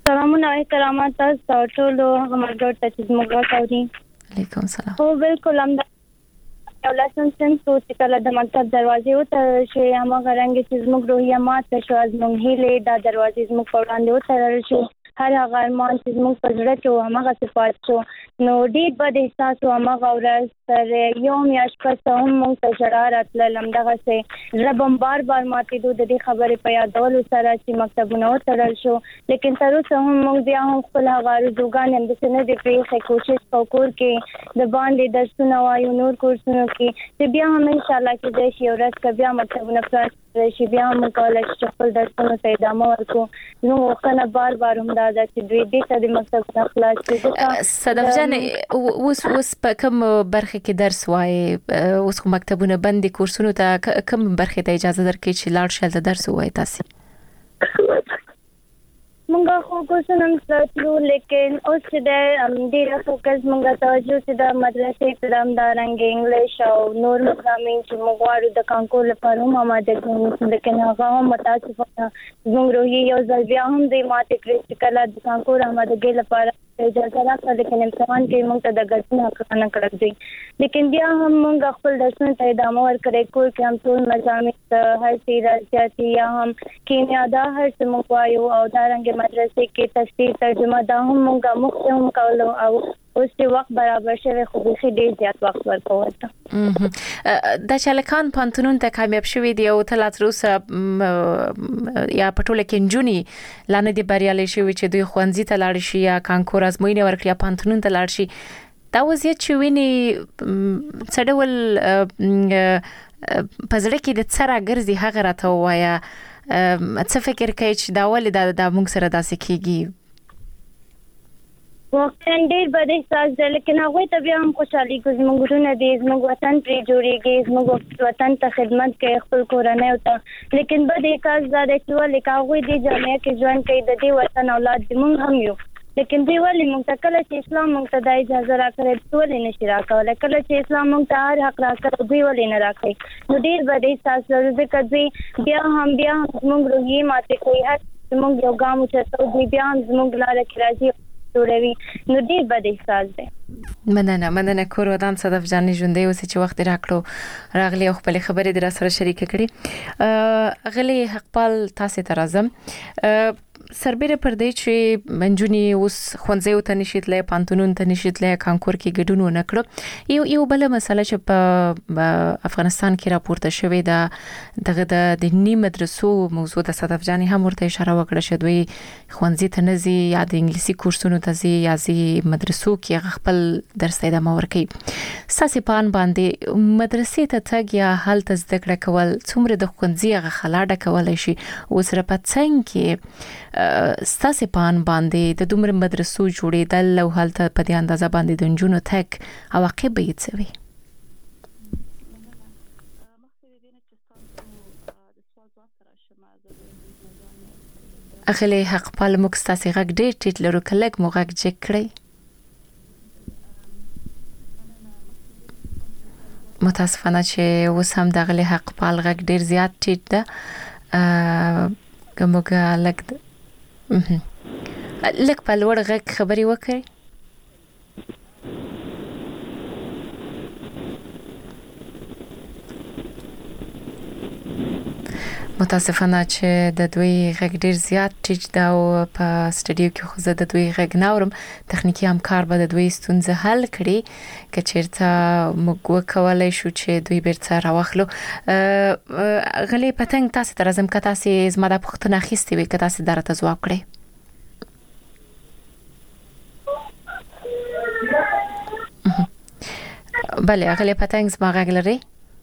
سلامونه او احترامات تاسو ټول همغږي ته چې موږ کوي. علیکم السلام. او بالکل هم یو لاسن سن چې کله د مکتب دروازې وته شي هغه رنګ چې موږ روحیه ماته شو از موږ هیله د دروازې موږ په وړاندې وته شو هر هغه ارمان چې موږ په زړه کې هغه صفات شو نو ډېر بد احساس هغه ورځ تر یو میاشت پس هم موږ ته شرارت لم دغه سه ربم بار ماته د دې خبرې په یادولو سره چې مکتبونه وتړل شو لیکن تر اوسه هم موږ بیا هم خپل هغه رجوګان هم د سنې د پریخه کوشش وکړو کې د باندې درسونه وایو نور کورسونه کې چې بیا هم ان شاء الله کې د شي ورځ بیا مکتبونه پراخ شي بیا هم کولای شي خپل درسونه ته ادامه ورکړو نو کنه بار هم دا چې دوی دې ته د مکتب نه خلاص شي. صدف جان اوس په کوم برخه کې درس وایي اوس کوم مکتبونه بندي کورسونه ته کوم برخه ته اجازه درکې چې لاړ شل د درس وایي تاسو مونږه خو کوشش وکړو لیکن اوس د ډیره فوکس مونږه توجه چې د مدرسې پرام دارنګ انګلیش او نور مضامین چې موږ غواړو د کانکور لپاره هم آماده کړو لیکن هغه هم متاسفانه زموږ روحي یو ځل بیا هم د ماته کړی چې کله د کانکور آمادګۍ لپاره اجازه راکړه لیکن امتحان کې موږ ته د ګډون حق نه کړی دی لیکن بیا هم موږ خپل درسونه ته ادامه ورکړې کور کې هم ټول مضامین هر څه راځي یا هم کیمیا دا هر څه موږ وایو او دارنګ مدرسې کې تفسیر ترجمه دا هم موږ مخکې کولو او اوس چې وخت برابر شوی خو به ډېر زیات وخت ورکول ته د چالکان پانتونون ته کامیاب شوی دی او تل تر اوسه یا پټوله کې جونی لانه دی بریالي شوی چې دوی خوانځي ته لاړ شي یا کانکور ازموینه ورکړي یا پانتونون ته لاړ شي دا وضعیت چې ویني څډول پزړه کې د څرا ګرځي هغه راته وایا څه فکر کوي چې دا ولې دا موږ سره داسې کیږي واقعا ډېر بد احساس دی لیکن هغه ته بیا هم خوشحالي کوي زموږ ورونه دي زموږ وطن پرې جوړیږي زموږ وطن ته خدمت کوي خپل کورنۍ ته لیکن بد احساس دا دی چې ولې هغه دې جامعه کې ژوند کوي د دې وطن اولاد موږ هم یو لیکن دی ولې موږ ته کله چې اسلام موږ ته د اجازه راکړي ولې نشي راکولای کله چې اسلام موږ ته هر حق راکړي دی ولې نه راکړي نو ډېر بد احساس لري چې بیا موږ روحي ماته کوي هر موږ یو ګام چې بیا هم موږ لاره کې راځي جوړوي نو ډېر بد احساس دی. مننه کور ودان صدف جانې ژوندې اوس چې وخت راکړو راغلی خپل خبرې در سره شریک کړي غلي حقپال تاسو ته راځم سربېره پر دې چې منجونی اوس خونځې او تنشیتله پانتونون تنشیتله کانکور کې ګډون نه کړو یو بل مسله چې په افغانستان کې راپورته شوې ده دغه د دینی مدرسو موضوع د صدف جانې هم ورته اشاره وکړه چې دوی خونځې ته نزي یا د انګلیسي کورسونو ته زی یا زی مدرسو کې خپل درس ته ادامه ورکړي ساسي پان باندې مدرسې ته تګ یا حالت زده کړه کول څومره د خونځې غ خلاډه کولای شي اوس را پڅنګ کې ستاسو پان باندې د دومره مدرسو جوړېدل او حالت په دې اندازه باندې د جنونو تک عواقب یې څه وي اخلي حق پال مکستاسي غږ ډېر ټیټ لرو کلک مو غږ چک کړئ متاسفانه چې اوس هم دغه حق پال غږ ډېر زیات ټیټ ده کومګه لګ لک په لوړ غږ خبري وکړي متاسفانه چې د دوی غږ ډیر زیات ټیټ دا او په سټډیو کې خو زه د دوی غږ ناورم تخنیکی همکار به د دوی ستونزه حل کړي کچېرته موږ وکولای شو چې دوی بیرته راوخلو غلي پتنګ تاسو تر زم کته تاسو زما د پښتنه اخیستې وي کته تاسو درته ځواب کړئ بله غلي پتنګ زما غږ لري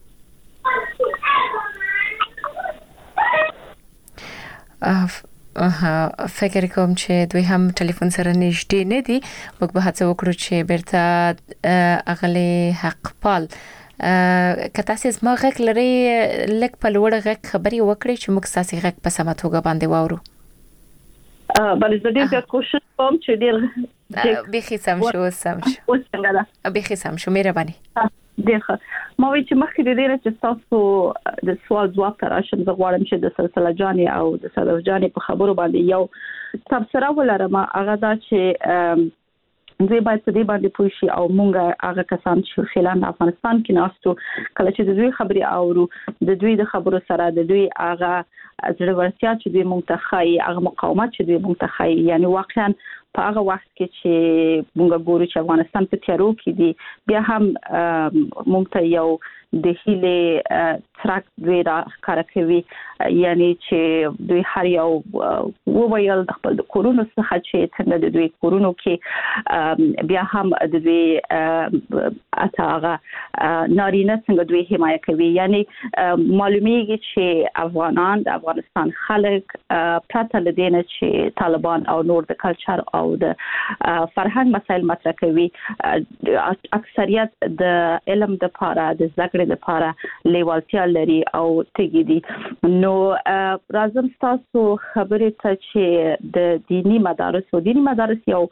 فکر کوم چې دوی هم ټلیفون سره نږدې نه دي موږ به هڅه وکړو چې بیرته اغلی حق پال کته سیس ما غږ لري لک په لوړ غږ خبري وکړي چې موږ ساسي غږ په سمه توګه باندې واورو بل زه دې کوشش کوم چې ډیر به خصم شو به خصم شو مهرباني دغه ما وی چې مخکې د دې چې تاسو د سوال جواب تراشم زه غواړم چې د سلسله جاني او د صدر جاني په خبرو باندې یو تبصره ولرم. هغه دا چې دوی باید په دې باندې پوه شي او مونږ هغه کسان چې خلان افغانستان کې ناستو کله چې د دوی خبري اورو د دوی د خبرو سره د دوی هغه ضرورتیا چې دوی مونږ ته خای هغه مقاومت چې دوی مونږ ته خای یعنی واقعا په هغه وخت کې چې مونږ ګورو چې افغانستان په تیارو کې دی بیا هم مونږ ته یو د هیله ترک دوی را کار کوي یعنی چې دوی هر یو وویل د خپل کورونو څخه چې څنګه د دوی کورونو کې بیا هم د دوی اتاغه نارینه څنګه دوی حمایت کوي یعنی معلومیږي چې افغانان د افغانستان خلک پرته لدینه چې طالبان او نور د کلچر او د فرهنګ مسایل مطرح کوي اکثریت د علم د لپاره د ذکر لپاره لیوالتیا لري او تګي دي نو راځم تاسو خبرې ته چې د دینی مدارس یو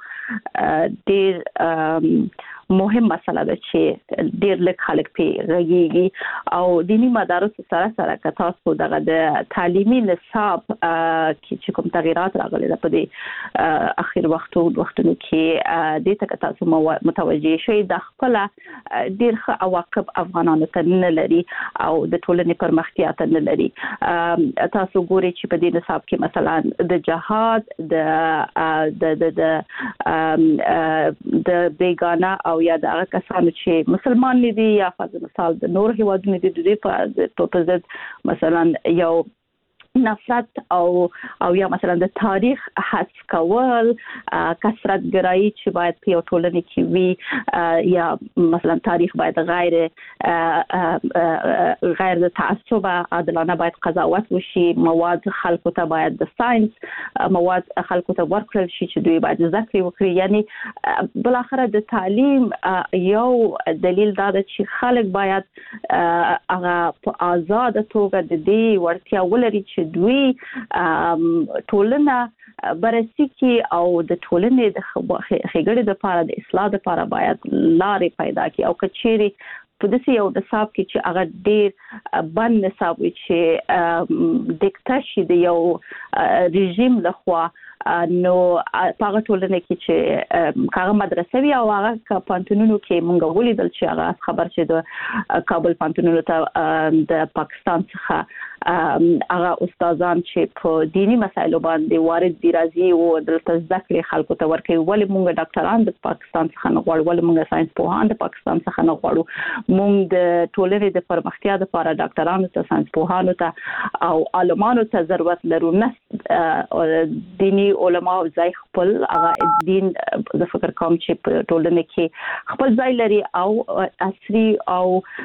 ډېر مهم مسله ده چې ډېر لږ خلک په رغيږي او دینی مدارس سره که تاسو دغه د تعلیمي نصاب چې کوم تغیرات راغلي په دې اخر وختونو کې د ته تاسو متوجي شئ د خپل ډېر ښه عواقب افغانانو ته نه لري او د ټولنې پرمختیا ته نه لري. تاسو ګورئ چې په دې نصاب کې مثلا د جهاد د بیگانه او یا د هغه کسانو چې مسلمان دي یا فرض مثال د نور هیوادونو د دوی په ضد مثلا یو نفرت او یا مثلا د تاریخ حذف کول کثرت ګرایي چې باید په ټولنه کې وي یا مثلا تاریخ باید غیر د تعصب عادلانه باید قضاوت وشي مواد خلکو ته باید د ساينس مواد خلکو ته ورکړل شي چې دوی باید ذکر وکړي یعنی بل اخر د تعلیم یو دلیل دا چې خلک باید هغه په آزاد توګه د دې ورتیا ولري چې دوی ټولنه بررسي کې او د ټولنې د خګړې د لپاره د اصلاح لپاره باید لارې پیدا کړي او کچېري په دې یو نصاب کې چې هغه ډېر بند نصاب چې دیکتاشي د یو رژیم لخوا نو هغه ټولنه کې چې هغه مدرسې وی او هغه پانتونونو کې مونږ ولیدل چې هغه خبر چې د کابل پانتونونو ته د پاکستان څخه هغه استادان چې په دینی مسایلو باندې وارد دي راځي او د ذکر خلکو ته ورکوي ولې مونږ ډاکټران د پاکستان څخه نه غواړو ولې مونږ ساينس پوهان د پاکستان څخه نه غواړو مونږ د ټولنې د پرمختیا لپاره ډاکټرانو ته ساينس پوهانو ته او عالمانو ته ضرورت لرو نه دینی علما او ځای خپل هغه دین د فکر کوم چې په ټولنه کې خپل ځای لري او عصري او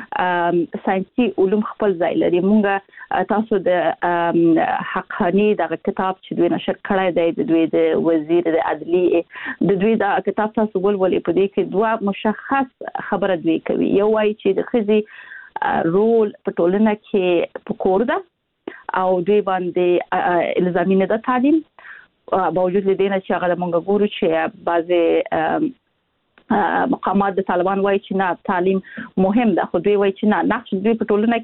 ساينسي علوم خپل ځای لري مونږ تاسو د حقانی د کتاب چې دوی نشر کړی دی د دوی د وزیر د عدلیه د دوی د کتاب تاسو ولولې په دې کې دوه مشخص خبره دوی کوي یو وايي چې د خزي رول په ټولنه کې پکور ده او دوی باندې الزامي نه ده تعلیم باوجود لدينا چې هغه مونږ ګورو چې بعضي مقامات د طالبان وایي چې نه تعلیم مهم ده خو دوی وایي چې نه نقش دوی په ټولنه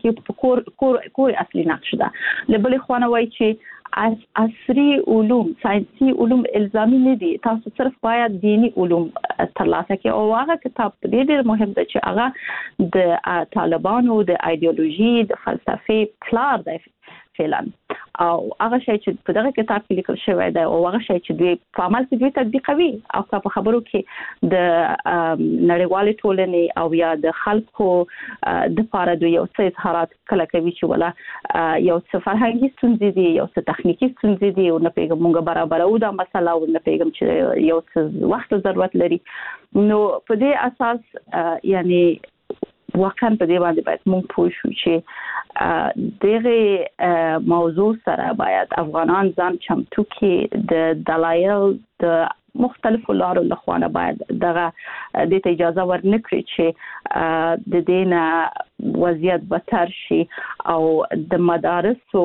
کې کور اصلي نقش ده لبلې خوانه وایي چې عصري علوم ساينسي علوم الزامي نه دي تاسو صرف باید دینی علوم ترلاسه کړئ او هغه کتاب ډېر مهم ده چې هغه د طالبانو د ایدئولوژي د فلسفې پلار دی فعلا او هغه شی چې په دغه کتاب کې لیکل شوی دی او هغه شی چې دوی په عمل کې دوی تطبیقوي او په خبرو کې د نړیوال ټولنې او یا د خلکو د لپاره دوی یو څه اظهارات کله کوي چې ولا یو څه فرهنګي ستونزې دي یو څه تخنیکی ستونزې دي او نه پیغام مونږ برابر او دا مسله او نه پیغام چې یو څه وخت ضرورت لري نو په دې اساس یعنی واقعا په دې باندې باید مونږ پوه شو چې دغه موضوع سره باید افغانان ځان چمتو کې د دلایل د مختلفو لارو لخوانه باید دغه د اجازه ورنکړي چې د دینه وضعیت بدتر شي او د مدارسو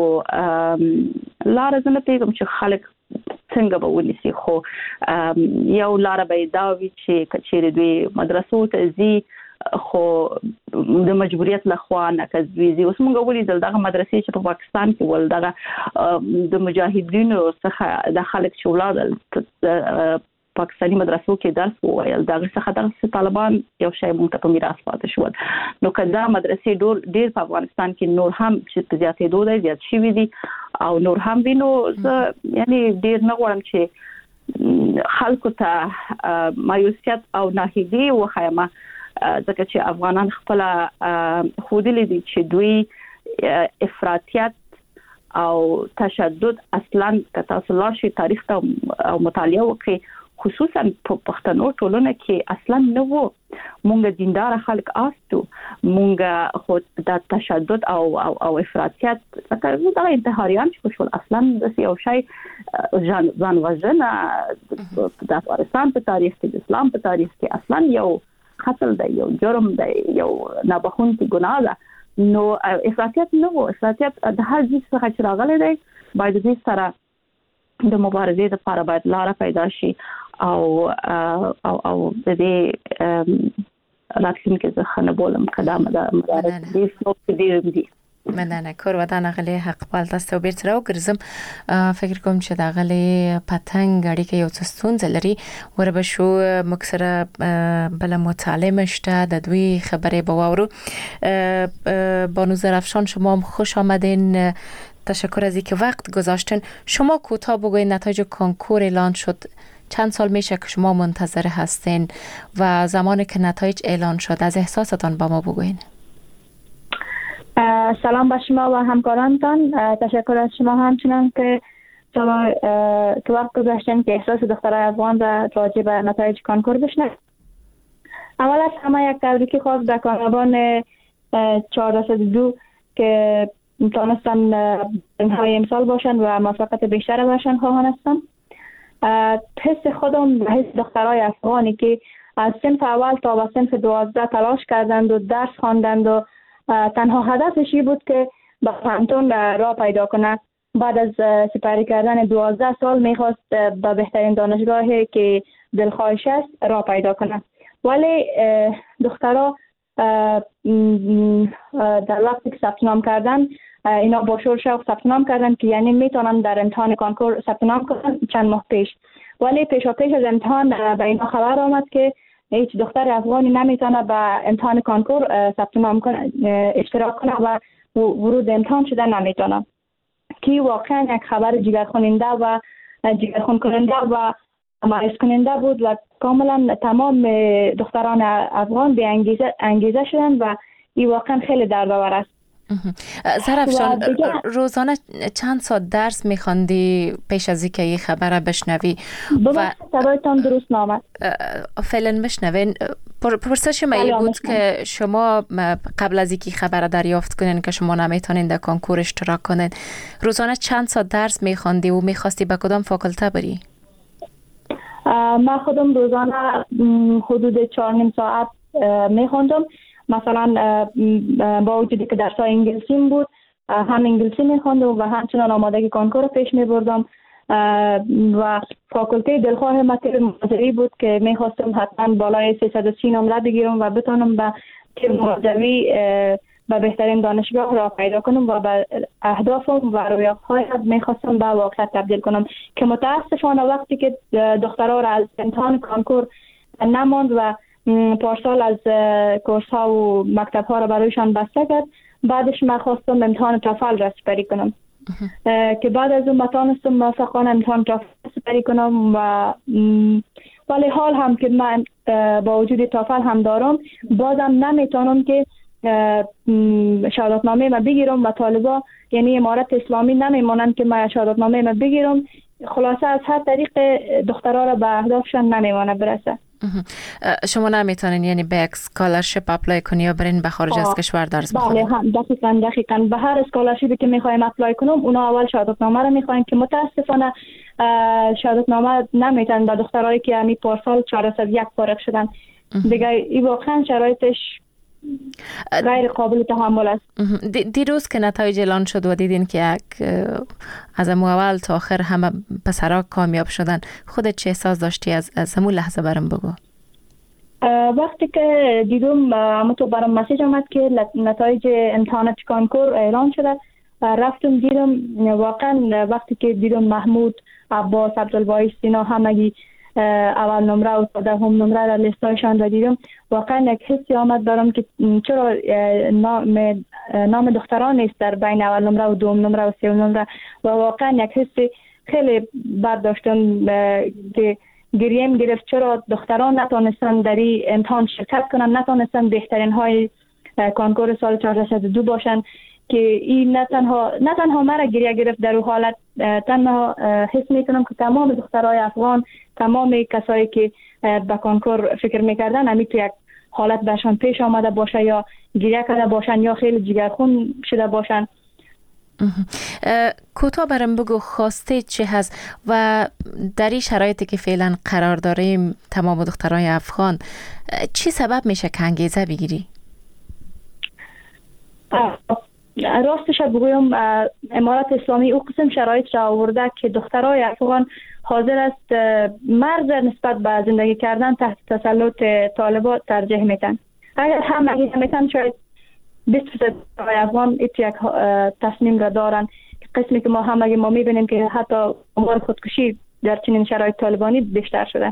لار زنه پیغام چې خلک څنګه به ونیسي خو یو لار به دا وي چې کچېره دوی مدرسو ته ځي خو د مجبوریت لخوا نقض ویزي اوس موږ ولیدل دغه مدرسې چې په پاکستان کې ول دغه د مجاهدینو څخه د خلک چې ولادل پاکستاني مدرسو کې درس وویل دغه څخه د طالبان یو شی مونږ ته په میراث پاتې شو نو کله مدرسې ډېر په افغانستان کې نور هم چې په زیاتې دوه زیات شي دي او نور هم وینو یعنی ډېر نه غواړم چې خلکو ته مایوسیت او ناهیلي وخایمه ځکه چې افغانان خپل خودلې دي چې دوی افراطیت او تشدد اصلا کته اصلا شي تاریخ ته او مطالعه وکړي خصوصا په پښتنو ټولنه کې اصلا نه وو مونږ دیندار خلک آستو مونږ خو د تشدد او افراطیت څخه دا انتحاریان چې شول اصلا د یو شی ځان وژنه د افغانستان په تاریخ کې د اسلام په تاریخ کې اصلا یو قتل دی یو جرم دی یو نابخونتي ګناه ده نو افراطیت نه وو افراطیت د هر څه څخه چې راغلی دی باید دې سره د مبارزې لپاره باید لار پیدا شي او د دې راتلونکي ځخنه بولم قدم د مبارزې د څو دي مننه کور ودان غلي حق پال تاسو بیرته راوګرځم فکر کوم چې دا غلي پتنګ اړیکه یو څه ستونزه لري وربه شو مکسره بل مطالعه شته د دوی خبره باورو بانو زرافشان شما هم خوش آمدین تشکر از اینکه وقت گذاشتن شما کوتاه بگوین نتایج کنکور اعلان شد چند سال میشه که شما منتظر هستین و زمانی که نتایج اعلان شد از احساستان با ما بگوین سلام به شما و همکارانتان تشکر از شما همچنان که وقت گذاشتن که احساس دخترای افغان را راجع به نتایج کنکور بشنوید اول از همه یک تبریک خاص به کامیابان 1402 که تانستن انهای امسال باشن و موفقیت بیشتر باشن خواهان هستم حس خودم و حس دخترای افغانی که از صنف اول تا به صنف 12 تلاش کردند و درس خواندند و تنها هدفش بود که به پانتون راه پیدا کنه بعد از سپری کردن 12 سال میخواست به بهترین دانشگاهی که دلخواهش است راه پیدا کنه ولی دخترها در وقتی که ثبت نام کردن اینا با شور شوق ثبت نام کردن که یعنی میتونن در امتحان کنکور ثبت نام کنن چند ماه پیش ولی پیش از امتحان به اینا خبر آمد که هیچ دختر افغانی نمیتونه به امتحان کنکور ثبت نام کنه اشتراک کنه و ورود امتحان شده نمیتونه که واقعا یک خبر جگرخوننده و جگرخون کننده و مایوس کننده بود و کاملا تمام دختران افغان به انگیزه شدن و این واقعا خیلی دردآور است. زرافشان روزانه چند ساعت درس میخواندی پیش از اینکه این خبر بشنوی و صدایتان درست نامد فعلا بشنوین پرسش من بود که شما قبل از اینکه خبر دریافت کنین که شما نمیتونین در کنکور اشتراک کنین روزانه چند ساعت درس میخواندی و میخواستی به کدام فاکولته بری؟ من خودم روزانه حدود 4.5 ساعت میخوندم مثلا با وجودی که درسای انگلیسیم بود هم انگلیسی میخوندم و همچنان آمادگی کنکور پیش میبردم و فاکولته دلخواه متر موضوعی بود که میخواستم حتما بالای 330 نمره بگیرم و بتونم به تیر موضوعی به بهترین دانشگاه را پیدا کنم و به اهدافم و رویاهای میخواستم به واقعیت تبدیل کنم که متاسفانه وقتی که دخترها را از امتحان کنکور نماند و پارسال از کورس ها و مکتب ها را برایشان بسته کرد بعدش من خواستم امتحان تافل را سپری کنم که بعد از اون بتانستم موفقانه امتحان تافل سپری کنم و ولی حال هم که من با وجود تافل هم دارم بازم نمیتونم که شهادتنامه ما بگیرم و طالبا یعنی امارت اسلامی نمیمونن که من شهادتنامه ما بگیرم خلاصه از هر طریق دخترها را به اهدافشان نمیمونه برسه. شما نمیتونین یعنی به یک اسکالرشپ اپلای کنی یا برین به خارج از کشور درس بخونین؟ بله دقیقاً به هر اسکالرشپی که میخوایم اپلای کنم اونا اول شهادتنامه رو میخواین که متاسفانه شهادتنامه نمیتونن به دخترایی که همی پارسال 401 فارغ شدن دیگه این واقعا شرایطش غیر قابل تحمل است. دیروز که نتایج اعلان شد و دیدین که یک از اول تا آخر همه پسرها کامیاب شدن خودت چه احساس داشتی از همون لحظه برام بگو؟ وقتی که دیدم اما تو برام مسیج آمد که نتایج امتحانات کانکور اعلام شده، رفتم دیدم. واقعا وقتی که دیدم محمود، عباس، عبدالوایس اینا همگی اول نمره و 10 نمره در لیستایشان را دیدم، واقعا یک حسی آمد برام که چرا نام دختران نیست در بین اول نمره و 2 نمره و 3 نمره. و واقعا یک حسی خیلی بد داشتم که گریم گرفت چرا دختران نتونستن در این امتحان شرکت کنن، نتونستن بهترین های کانکور سال 1402 باشن. که این نه تنها مرا گریه گرفت در اون حالت، تنها حس میکنم که تمام دخترای افغان، تمام کسایی که به کانکور فکر میکردن همین تو یک حالت برشان پیش آمده باشه، یا گریه کرده باشن یا خیلی جگرخون شده باشن. کوتاه برام بگو خواسته چه هست و در این شرایطی که فعلا قرار داریم تمام دخترای افغان چی سبب میشه که انگیزه بگیری؟ راستش بگویم امارت اسلامی او قسم شرایط را آورده که دخترای افغان حاضر است مرز نسبت به زندگی کردن تحت تسلط طالبان ترجیح میتن. اگر همگی میتن شاید 20% افغان یک تصمیم را دارن. قسمی که ما همگی ما میبینیم که حتی امور خودکشی در چنین شرایط طالبانی بیشتر شده.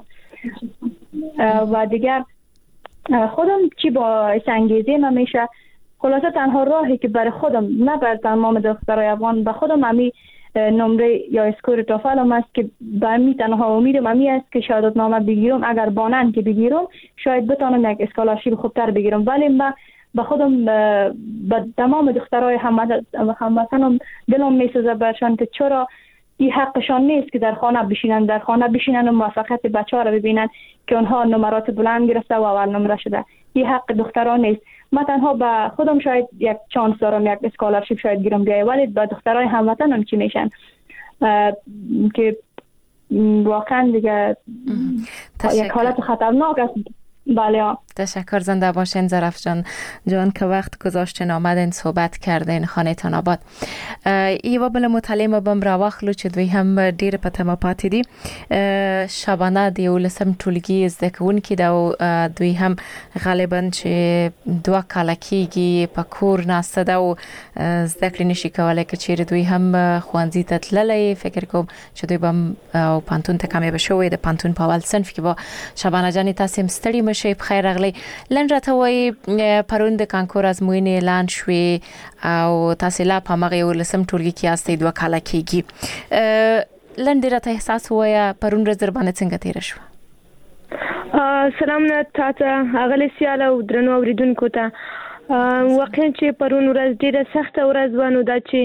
و دیگر خودم چی با انگیزه من میشه، خلاصه تنها راهی که برای خودم، نه برای تمام دخترای افغان، به خودم امی نمره یا اسکور توفل است که برمی تنها امیدم امی است که شهادت نامه بگیرم. اگر بانن که بگیرم شاید بتونم یک اسکالرشیپ خوبتر بگیرم. ولی من به خودم به تمام دخترای هموطنم دلم میسوزه برشان که چرا این حقشان نیست که در خانه بشینن و موفقیت بچه‌ها را ببینن که اونها نمرات بلند گرفته و اول نمره شده. این حق دختران نیست. من تنها به خودم شاید یک چانس دارم، یک اسکالرشیپ شاید گیرم بیای، ولی با دخترای هموطنم چی میشن که واقعا دیگه یک حالت خطرناک است. بله. تشکر، زنده باشین ظرفجان جان که وقت گذاشتین آمدین صحبت کردین خانه‌تان آباد. ایوا بل مطالعه بم را واخلو چې دوی هم ډیر پته ما پاتې دي. شبانه د ولسم ټولګي زده کوونکي دا دوی هم غالبا چې 2 کاله کېږي په کور ناسته ده او زده کړې نشي کولای که چیرې دوی هم ښوونځي ته تللی. فکر کوم چې دوی به پانتون ته کامیابه شوی د پانتون په اول صنف کې به شبانه جان تاسو ستړي مشه. بخیر راغلی. لن راته وای پرون د کانکور ازموینې اعلان شوې او تاسو لا په مغه ولسم ټولګي کې یاستئ 2 کاله کېږي. لن راته احساس وای پرون ورځ باندې څنګه تیر شو؟ سلام نه تاسو اغلی سیاله او درنو اوریدونکو ته. واقعا چې پرون ورځ ډیره سخته ورځ ونه ده چې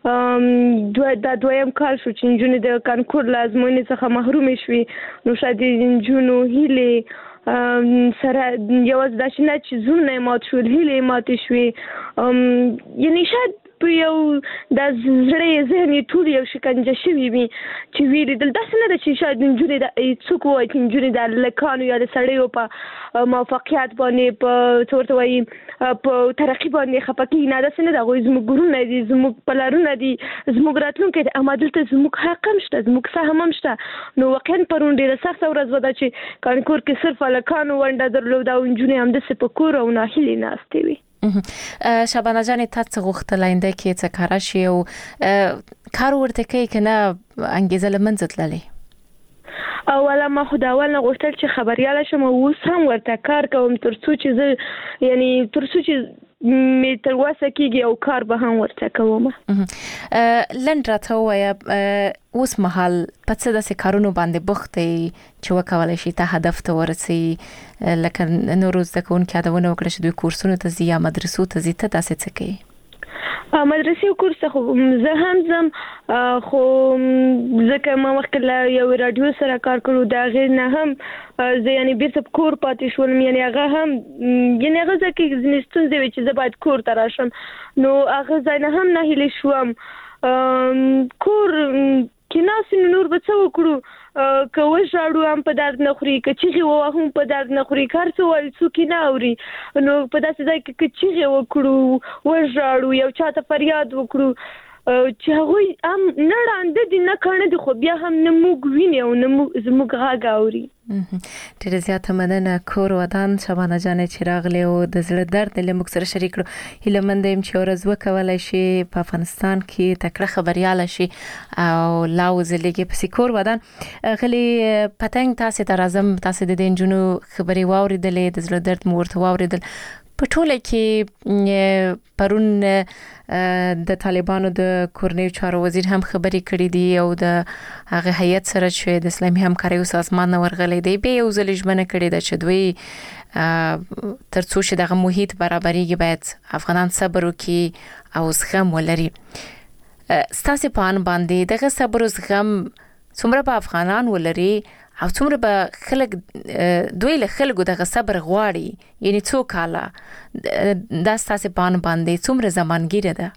دویم کال شو چې نجونې د کانکور لازمونې څخه محروم شوي. نو شاید نجونو هیله سره یوازې دا چې نه چې زړونه مات شول، هیلې ماتې شوې. یعنی شاید په یو د زړه ذهن ټول یو شکنجه شوي وي چې ویلیدل. داسې نه ده چې شاید نجونې د څوک وایي چې نجونې د لکانو یا د سړیو په موفقیت باندې په څه ورته وایي په ترقي باندې خفه کېږي. نه داسې نه ده. هغوی زموږ ګورونه دي، زموږ پلرونه دي، زموږ راتلونکی دی. اما دلته زموږ حق هم شته، زموږ سهم هم شته. نو واقعا پرون ډېره سخته ورځ وه چې کانکور کې صرف هلکانو ونډه درلوده او نجونې همداسې په کور او ناهیلې ناستې وي. شبانه جان تاسو غوښتل آینده کې څه کار شي او کار ورته کوي که نه انګیزه له منځه تللې؟ اوله ما خو د اول نه غوښتل چې خبریاله شم او اوس هم ورته کار کوم تر څو چې زه یعنی تر څو چې می تر وسه کېږي او کار به هم ورته کوم. لنډ راته ووایه اوس مهال په څه داسې کارونو باندې بوخت یې چې وکولی شي ته هدف ته ورسوي؟ لکه نورو زده کوونکي یادونه وکړه چې دوی کورسونو ته ځي یا مدرسو ته ځي، ته داسې څه کوي؟ مدرسې او کورس ته خو زه هم ځم، خو ځکه ما مخکې له یو راډیو سره کار کړو د هغې نه هم زه یعنې بیرته په کور پاتې شولم. یعنې هغه هم یعنې هغه ځای کې ځینې ستونزې وې چې زه باید کور ته راشم. نو هغه ځای نه هم ناهیلې شوم. کور کې ناستې نو نور به څه وکړو؟ که وژاړو هم په درد نه خوري، که چیغې ووهو هم په درد نه خوري، که هر څه وایو څوک یې نه اوري. نو په داسې ځای کې که چیغې وکړو، وژاړو، یو چا ته فریاد وکړو، چې هغه هم نه وړاندې دي نه کړنه دي خو بیا هم نه موږ ویني او نه زموږ غاګ اوري. ډېر زیات مننه کور ودان شبانه جان چې راغلی او د زړه درد له موږ سره شریک کړو. هیله مند یم چې ورځ وکولای شي په افغانستان کې تکړه خبرياله شي او لاو زلګي په کور ودان غلي پتنګ تاسو ته راځم. تاسو د دینجونو خبري واوریدلې د زړه درد مو ورته واوریدل. په ټوله کې پرون د طالبانو د کورنیو چارو وزیر هم خبري کړې دي او د هغه هیئت سره چې د اسلامي همکارۍ سازمان ورغلي دی به یو ځل ژمنه کړې ده چې دوی ترڅو چې دغه محیط برابرېږي باید افغانان صبر وکړي او زغم ولري. ستاسو په ان باندې دغه صبر او زغم څومره په افغانان ولري او څومره به خلک دوی له خلکو دغه صبر غواړي یعنی څو کاله دا ستاسو په ان باندې څومره زمانګیره ده؟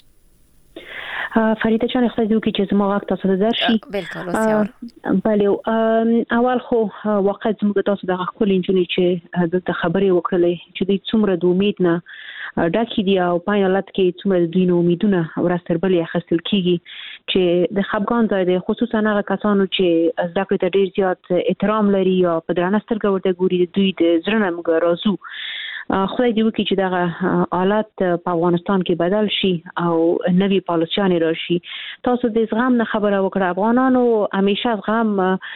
فریده جان خدای دې وکړي چې زما غږ تاسو ته درشي. بالکل اوسه بله اول خو واقعا زموږ تاسو د خپل انجونی چې د خبرې وکړلې چې د څومره د امید نه ډاکې دي او په حالت کې څومره د دوی نو امیدونه ورستر بلې اخیستل کیږي چې د خپګان ځای دی خصوصا هغه کسانو چې زده کړې ته ډیر زیات احترام لري او په درنه سترګه ورته ګوري دوی د زړه نه موږ راځو. خدای دې وکړي چې دغه حالت په افغانستان کې بدل شي او نوې پالیسیانې راشي. تاسو د زغم نه خبره وکړه. افغانانو همیشه زغم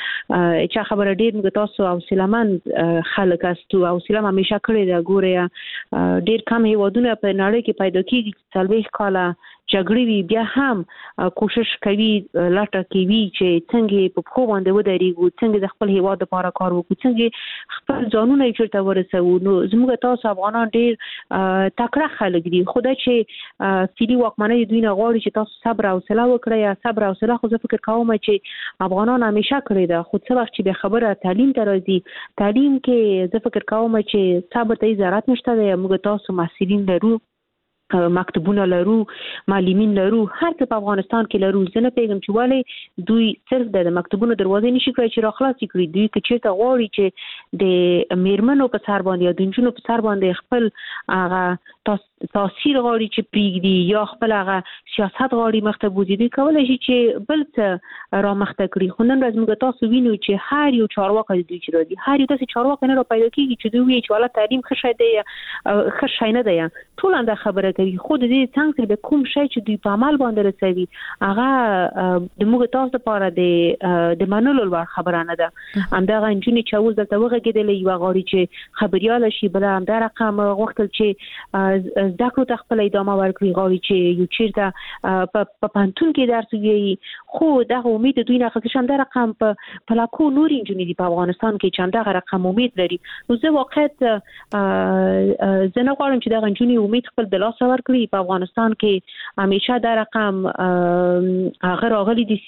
چې خبره ډیر موږ تاسو او سلامند خلک استو او سلام همیشه کړی دا ګوره ډیر کم هیوادونه په نړۍ کې پیدا کیږي چې 40 کاله جګړې وی بیا هم کوشش کوي لاټه کوي چې څنګه په خو باندې ودرېږي څنګه د خپل هیواد لپاره کار وکړي څنګه خپل ځانونه یې چیرته ورسوي. نو زموږ تاسو افغانان ډیر تکړه خلک دي. خدای چې فعلی واکمنۍ دوی نه غواړي چې تاسو صبر او حوصله وکړئ. یا صبر او حوصله خو زه فکر کوم چې افغانان همیشه کړی دا. خو څه وخت چې به خبره تعلیم ته راځي تعلیم کې زه فکر کوم چې صبر ته ضرورت نشته دی. موږ تاسو مسؤلین لرو مکتبونه لرو معلمین لرو هر څه په افغانستان کې لرو. زه نه پیغام چې والي دوی صرف د مکتبونو دروازې نشي کړی چې راخلاص کړي. دوی چې ته غواړي چې د میرمنو په سر باندې یا د انجونو په سر باندې خپل هغه تاثیر غواړي چې پریږدي یا خپل هغه سیاست غواړي مخته بوزي. دوی کولای شي چې بل څه را مخته کړي. خو نن ورځ موږ تاسو وینو چې هر یو چارواکي دوی چې راځي هر یو تاسو چارواکي نه را پیدا کیږي چې دوی چې والا تعلیم ښه شي دی ښه شي نه دی ټول انده خبره خو د دې څنګه به کوم شی چې دوی په عمل باندې رسوي هغه د موږ تاسو لپاره د منلو لپاره خبره نه ده. همدغه انجونی چې اوس دلته وغږیدلې یو غواړي چې خبرياله شي بل هم دا رقم وختل چې زده کړو ته خپل ادامه ورکړي غواړي چې یو چیرته په پانتون کې درس ویي. خو دا امید دوی نه خصوصا دا رقم په لاکو نور انجونی دی په افغانستان کې چې دا رقم امید لري. نو زه واقعیت زه نه غواړم چې دا انجونی امید خپل د لاس ورکړي. په افغانستان کې همیشه دا رقم هغه راغلي دي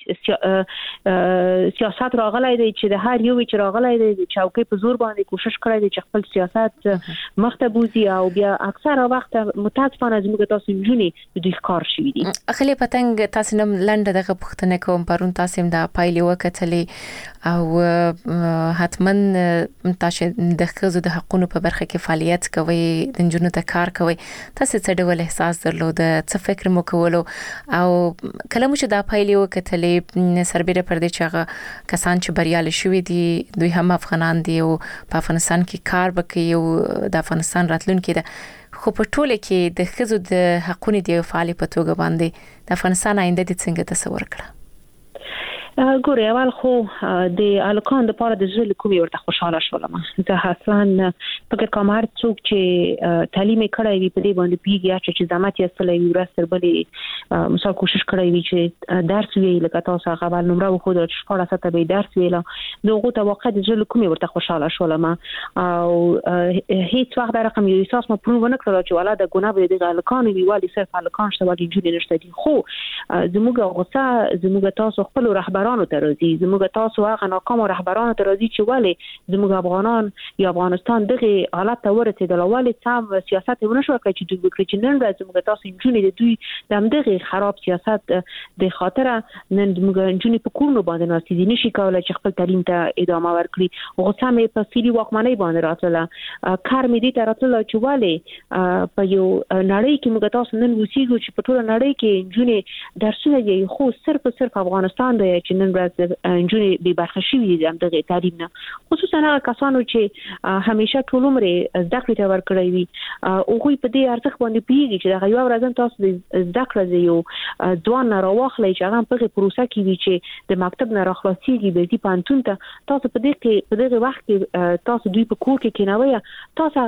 سیاست راغلی دی چې د هر یو چې راغلی دی چوکۍ په زور باندې کوشش کړی دی چې خپل سیاست مخته بوزي او بیا اکثره وخت متاسفانه زموږ تاسو جونی د دوی کار شوی دي. اخلي پتنګ تاسو نم لنډه دغه پښتنه کوم پرون تاسو د پایلې وکټلې او حتمن تاسو د خزو د حقوقو په برخه کې فعالیت کوي د جنونو ته کار کوي. تاسو څه ډول احساس درلود څه فکر مو کولو او کله مو چې دا پایلې وکټلې سربېره پر دې چې هغه کسان چې بریالي شوي دي دوی هم افغانان دي او په افغانستان کې کار وکړي او د افغانستان راتلونکي ده خو په ټوله کې د خزو د حقوقو دی فعال په توګه باندې د افغانستان آینده د څنګه تصور کړه؟ ګوري اول خو د الکان د پاره د ژوند کومي ورته خوشاله شولم. زه اصلا فکر کوم هر څوک چې تعلیم کړی وي په دې باندې پیږي چې زحمت یې سره ورسره بلې مثال کوشش کړی وي چې درس ویل لکه تاسو هغه ول نمبر خو د شپږ ساعته به درس ویل دغه ته واقع د ژوند کومي ورته خوشاله شولم او هیڅ وخت دا رقم یو احساس ما پرو ونه کړل چې ولا د ګناه به د الکان وی والی صرف الکان شته والی جوړ نشته دي. خو زموږ غوسه زموږ تاسو خپل رهبر رهبرانو ته راځي زموږ تاسو هغه ناکام رهبرانو ته راځي چې ولې زموږ افغانان یا افغانستان دغه حالت ته ورسېدل ولې سم سیاست ونه شو کړی چې دوی وکړي چې نن ورځ زموږ تاسو انجونې د دوی دغه خراب سیاست د خاطر نن زموږ انجونې په کورونو باندې ناشې دي نشي کولای چې خپل تعلیم ته ادامه ورکړي غوسه مې په سړي واکمنۍ باندې راتله کار مې دې ته راتله چې ولې په یو نړۍ کې موږ تاسو نن وسیږو چې په ټول نړۍ کې انجونې درسونه یې خو صرف افغانستان دی چې نن ورځ انجونې به برخه شي دغه تعلیم نه خصوصا هغه کسانو چې همیشه ټول عمر زده کړې ته ورکړی وي او خو په دې ارزښت باندې پیږي چې دا یو ورځ تاسو د زده کړې یو دوان راوخلې چې هغه په پروسه کې وي چې د مکتب نه راخلاصيږي به دې پانتون ته تاسو په دغه وخت کې تاسو دوی په کور کې کېنوي تاسو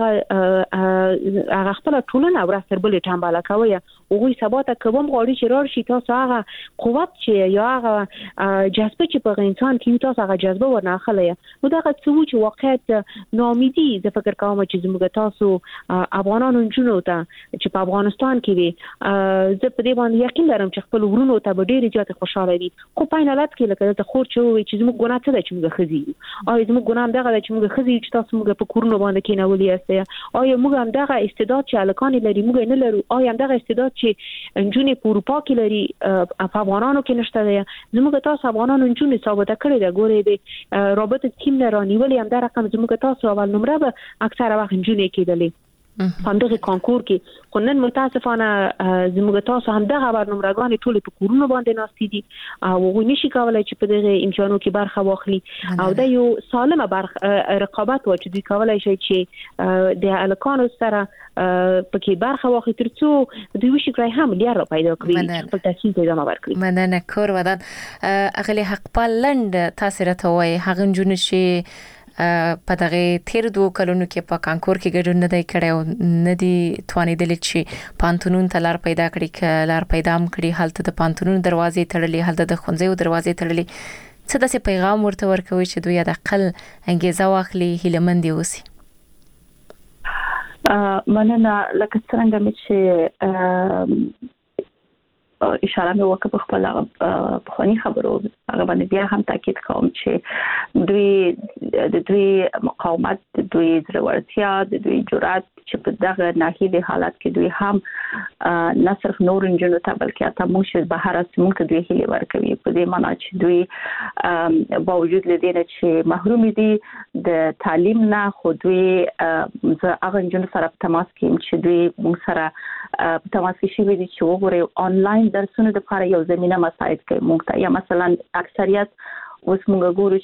هغه خپل ټولنه ورسره بل ټامباله کوي او غوي سبا ته کوم غوړي چې راشي تاسو هغه قوت چې یا هغه جذبه چې په انسان کې تاسو هغه جذبه ورناخلې نو دا څه چې واقعیت ناامیدي زه فکر کوم چې زموږ تاسو افغانانو جنونو ته چې په افغانستان کې وي زه په دې باندې یقین لرم چې خپل ورونو ته به ډېر زیات خوشاله دي خو په حالت کې لکه ته خور چې چې زموږ ګناه څه ده چې موږ خزي او زموږ ګناه دغه چې موږ خزي چې تاسو موږ په کورونو باندې کې نولې استه او موږ هم دغه استعداد چې الکان لري موږ نه لرو او هم دغه استعداد چې انجونې په اروپا کې لري په افغانانو کې نشته دی زموږ تاسو افغانانو انجونې ثابت کړی دا ګورې دی رابطه ټیم نه رانیولې هم دا رقم زموږ تاسو اول نمبر به اکثره وخت انجونې کېدلې پاندغه کانکور کې خو نن متاسفانه زموږ تاسو هم دغه خبر نمرګان ټول په کورونو باندې ناشې دي او وګ نشي کولای چې په دغه امتحانو کې برخه واخلي او دا یو سالمه رقابت و چې دوی کولای شي چې د الکانو سره پکې برخه واخلي ترڅو دوی وشي کړی هم لري را پیدا کړی خپل تحصیل ته ادامه ورکړي مننه کور ودان اغلی حق پلند تاثیر ته وای هغه جون شي په دغه تیر 2 کلونو کې په کانکور کې ګډون نه دی کړی او نه دی توانیدل چې پانتونون تلار پیدا کړی ک لار پیدا کړی حالت د پانتونون دروازې تړلې حالت د خونځو دروازې تړلې څه داسې پیغام ورته ورکوي چې دوی د عقل انګیزه واخلي هیلمند اوسي مننه لکه څنګه چې اشاره مې وکړه په خپل بخونی خبرو هغه باندې بیا هم تاکید کوم چې دوی مقاومت دوی ضرورتیا دوی جرأت چې په دغه ناهیلي حالت کې دوی هم نه صرف نور انجنونو ته بلکې حتی موږ به هر څومره ته دوی هیله ورکوي په دې معنی چې دوی باوجود لدې چې محروم دي د تعلیم نه خو دوی هغه انجنونو سره په تماس کې چې دوی موږ سره په تماس کې شي دي چې وګوري آنلاین درسونه د لپاره یو زمينه مساعد کوي موږ ته یا مثلا اکثریت اوس موږ ګورو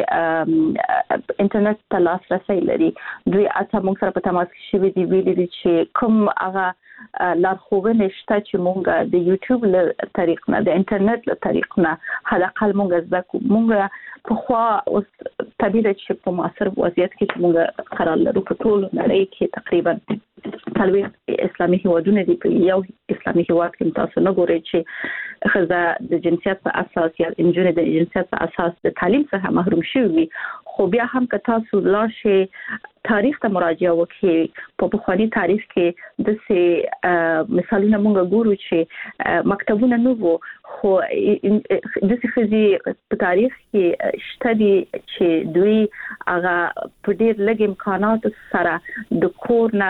چې انټرنیټ ته لاسرسي لري دوی اته موږ سره په تماس کې شي دي ویلي دي چې کوم هغه لارښوونه شته چې موږ د یوټیوب له طریق نه د انټرنیټ له طریق نه حداقل موږ زده کوو موږ په خوا اوس طبيعي چې په معاصر وضعیت کې موږ قرار لرو په ټول نړۍ کې تقریبا تلوي اسلامي هیوادونه دي په یو اسلامي هیواد کې تاسو نه ګورئ چې خزه د جنسیت په اساس یا انجونې د جنسیت په اساس د تعلیم څخه محروم شوي خو بیا هم که تاسو لاشه تاریخ ته مراجعه وکړئ په بخاري تاریخ کې د سه مثالونه موږ ګورو چې مکتبونه نو وو خو د څه خزي په تاریخ کې شته دي چې دوی هغه په ډېر لږ امکانات سره د کور نه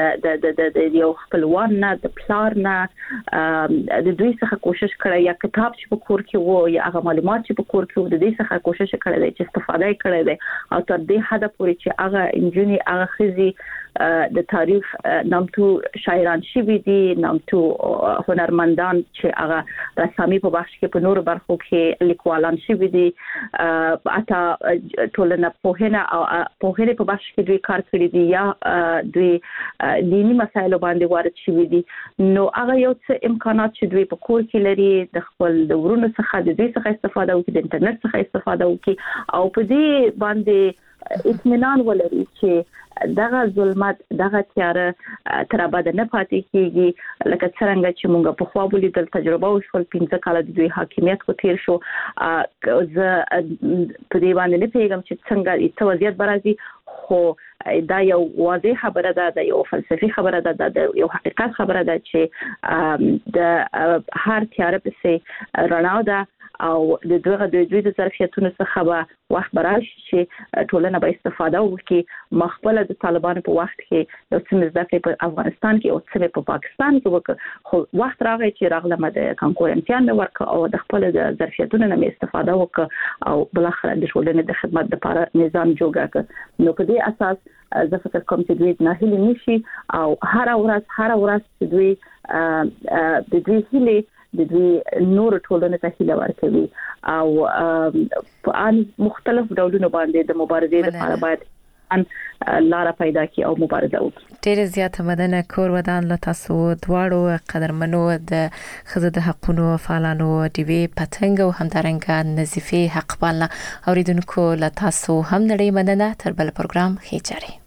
د یو خپلوان نه د پلار نه د دوی څخه کوشش کړی یا کتاب چې په کور کې وو یا هغه معلومات چې په کور کې وو د دې څخه کوشش کړی چې استفاده کړی دی او تر دې حد پورې چې هغه انجونی هغه خزي د تاریخ نامتو شاعران شوي دي نامتو هنرمندان چې هغه رسامي په بخش کې په نور برخو کې لیکوالان شوي دي اته ټولنه په په بخش کې دوی کار کړی دي یا دوی دینی مسایلو باندې وارد شوي دي نو هغه یو څه امکانات چې دوی په کور کې لري د خپل د ورونو څخه د دې څخه استفاده وکړي د انټرنیټ څخه استفاده وکړي او په دې باندې اطمینان ولري چې دغه ظلمت دغه تیاره تر ابد نه پاتې کیږي لکه څنګه چې موږ په خوا ولیدل تجربه وشول 15 کال د دوی حاکمیت کو تیر شو ز په دې باندې نه پیغام چې څنګه څه وضعیت برازي خو دا یو واضح خبره ده د یو فلسفي خبره ده د یو حقیقت خبره ده چې د هر تیاره په سي رڼا ده او د دوی د ظرفیتونو څخه به وخت براشي چې ټولنه به استفاده وکړي مخبل د طالبانو په وخت کې یو څه ځکه په افغانستان کې او څه په پاکستان کې وکړ خو وخت راغی چې راغله د کانکور امتحان ورک او د خپل د ظرفیتونو نه استفاده وکړ او بل اخر د ټولنې د خدمت لپاره نظام جوړ کړ نو په دې اساس زه فکر کوم چې دوی نه هلي نشي او هر ورځ چې دوی د دوی هلي د دوی نور ټولنه ته هیله ورکوي او په ان مختلف ډولونو باندې د مبارزې لپاره باید ان لار پیدا کی او مبارزه وکړي. ډېر زیات مدنه کور ودان له تاسو دواړو قدرمنو د خزه د حقونو فعالانو دیوی پتنګ او همدارنګه نظیفه حق پالنه اوریدونکو له تاسو هم نړۍ مدنه تر بل پروګرام خېچاري.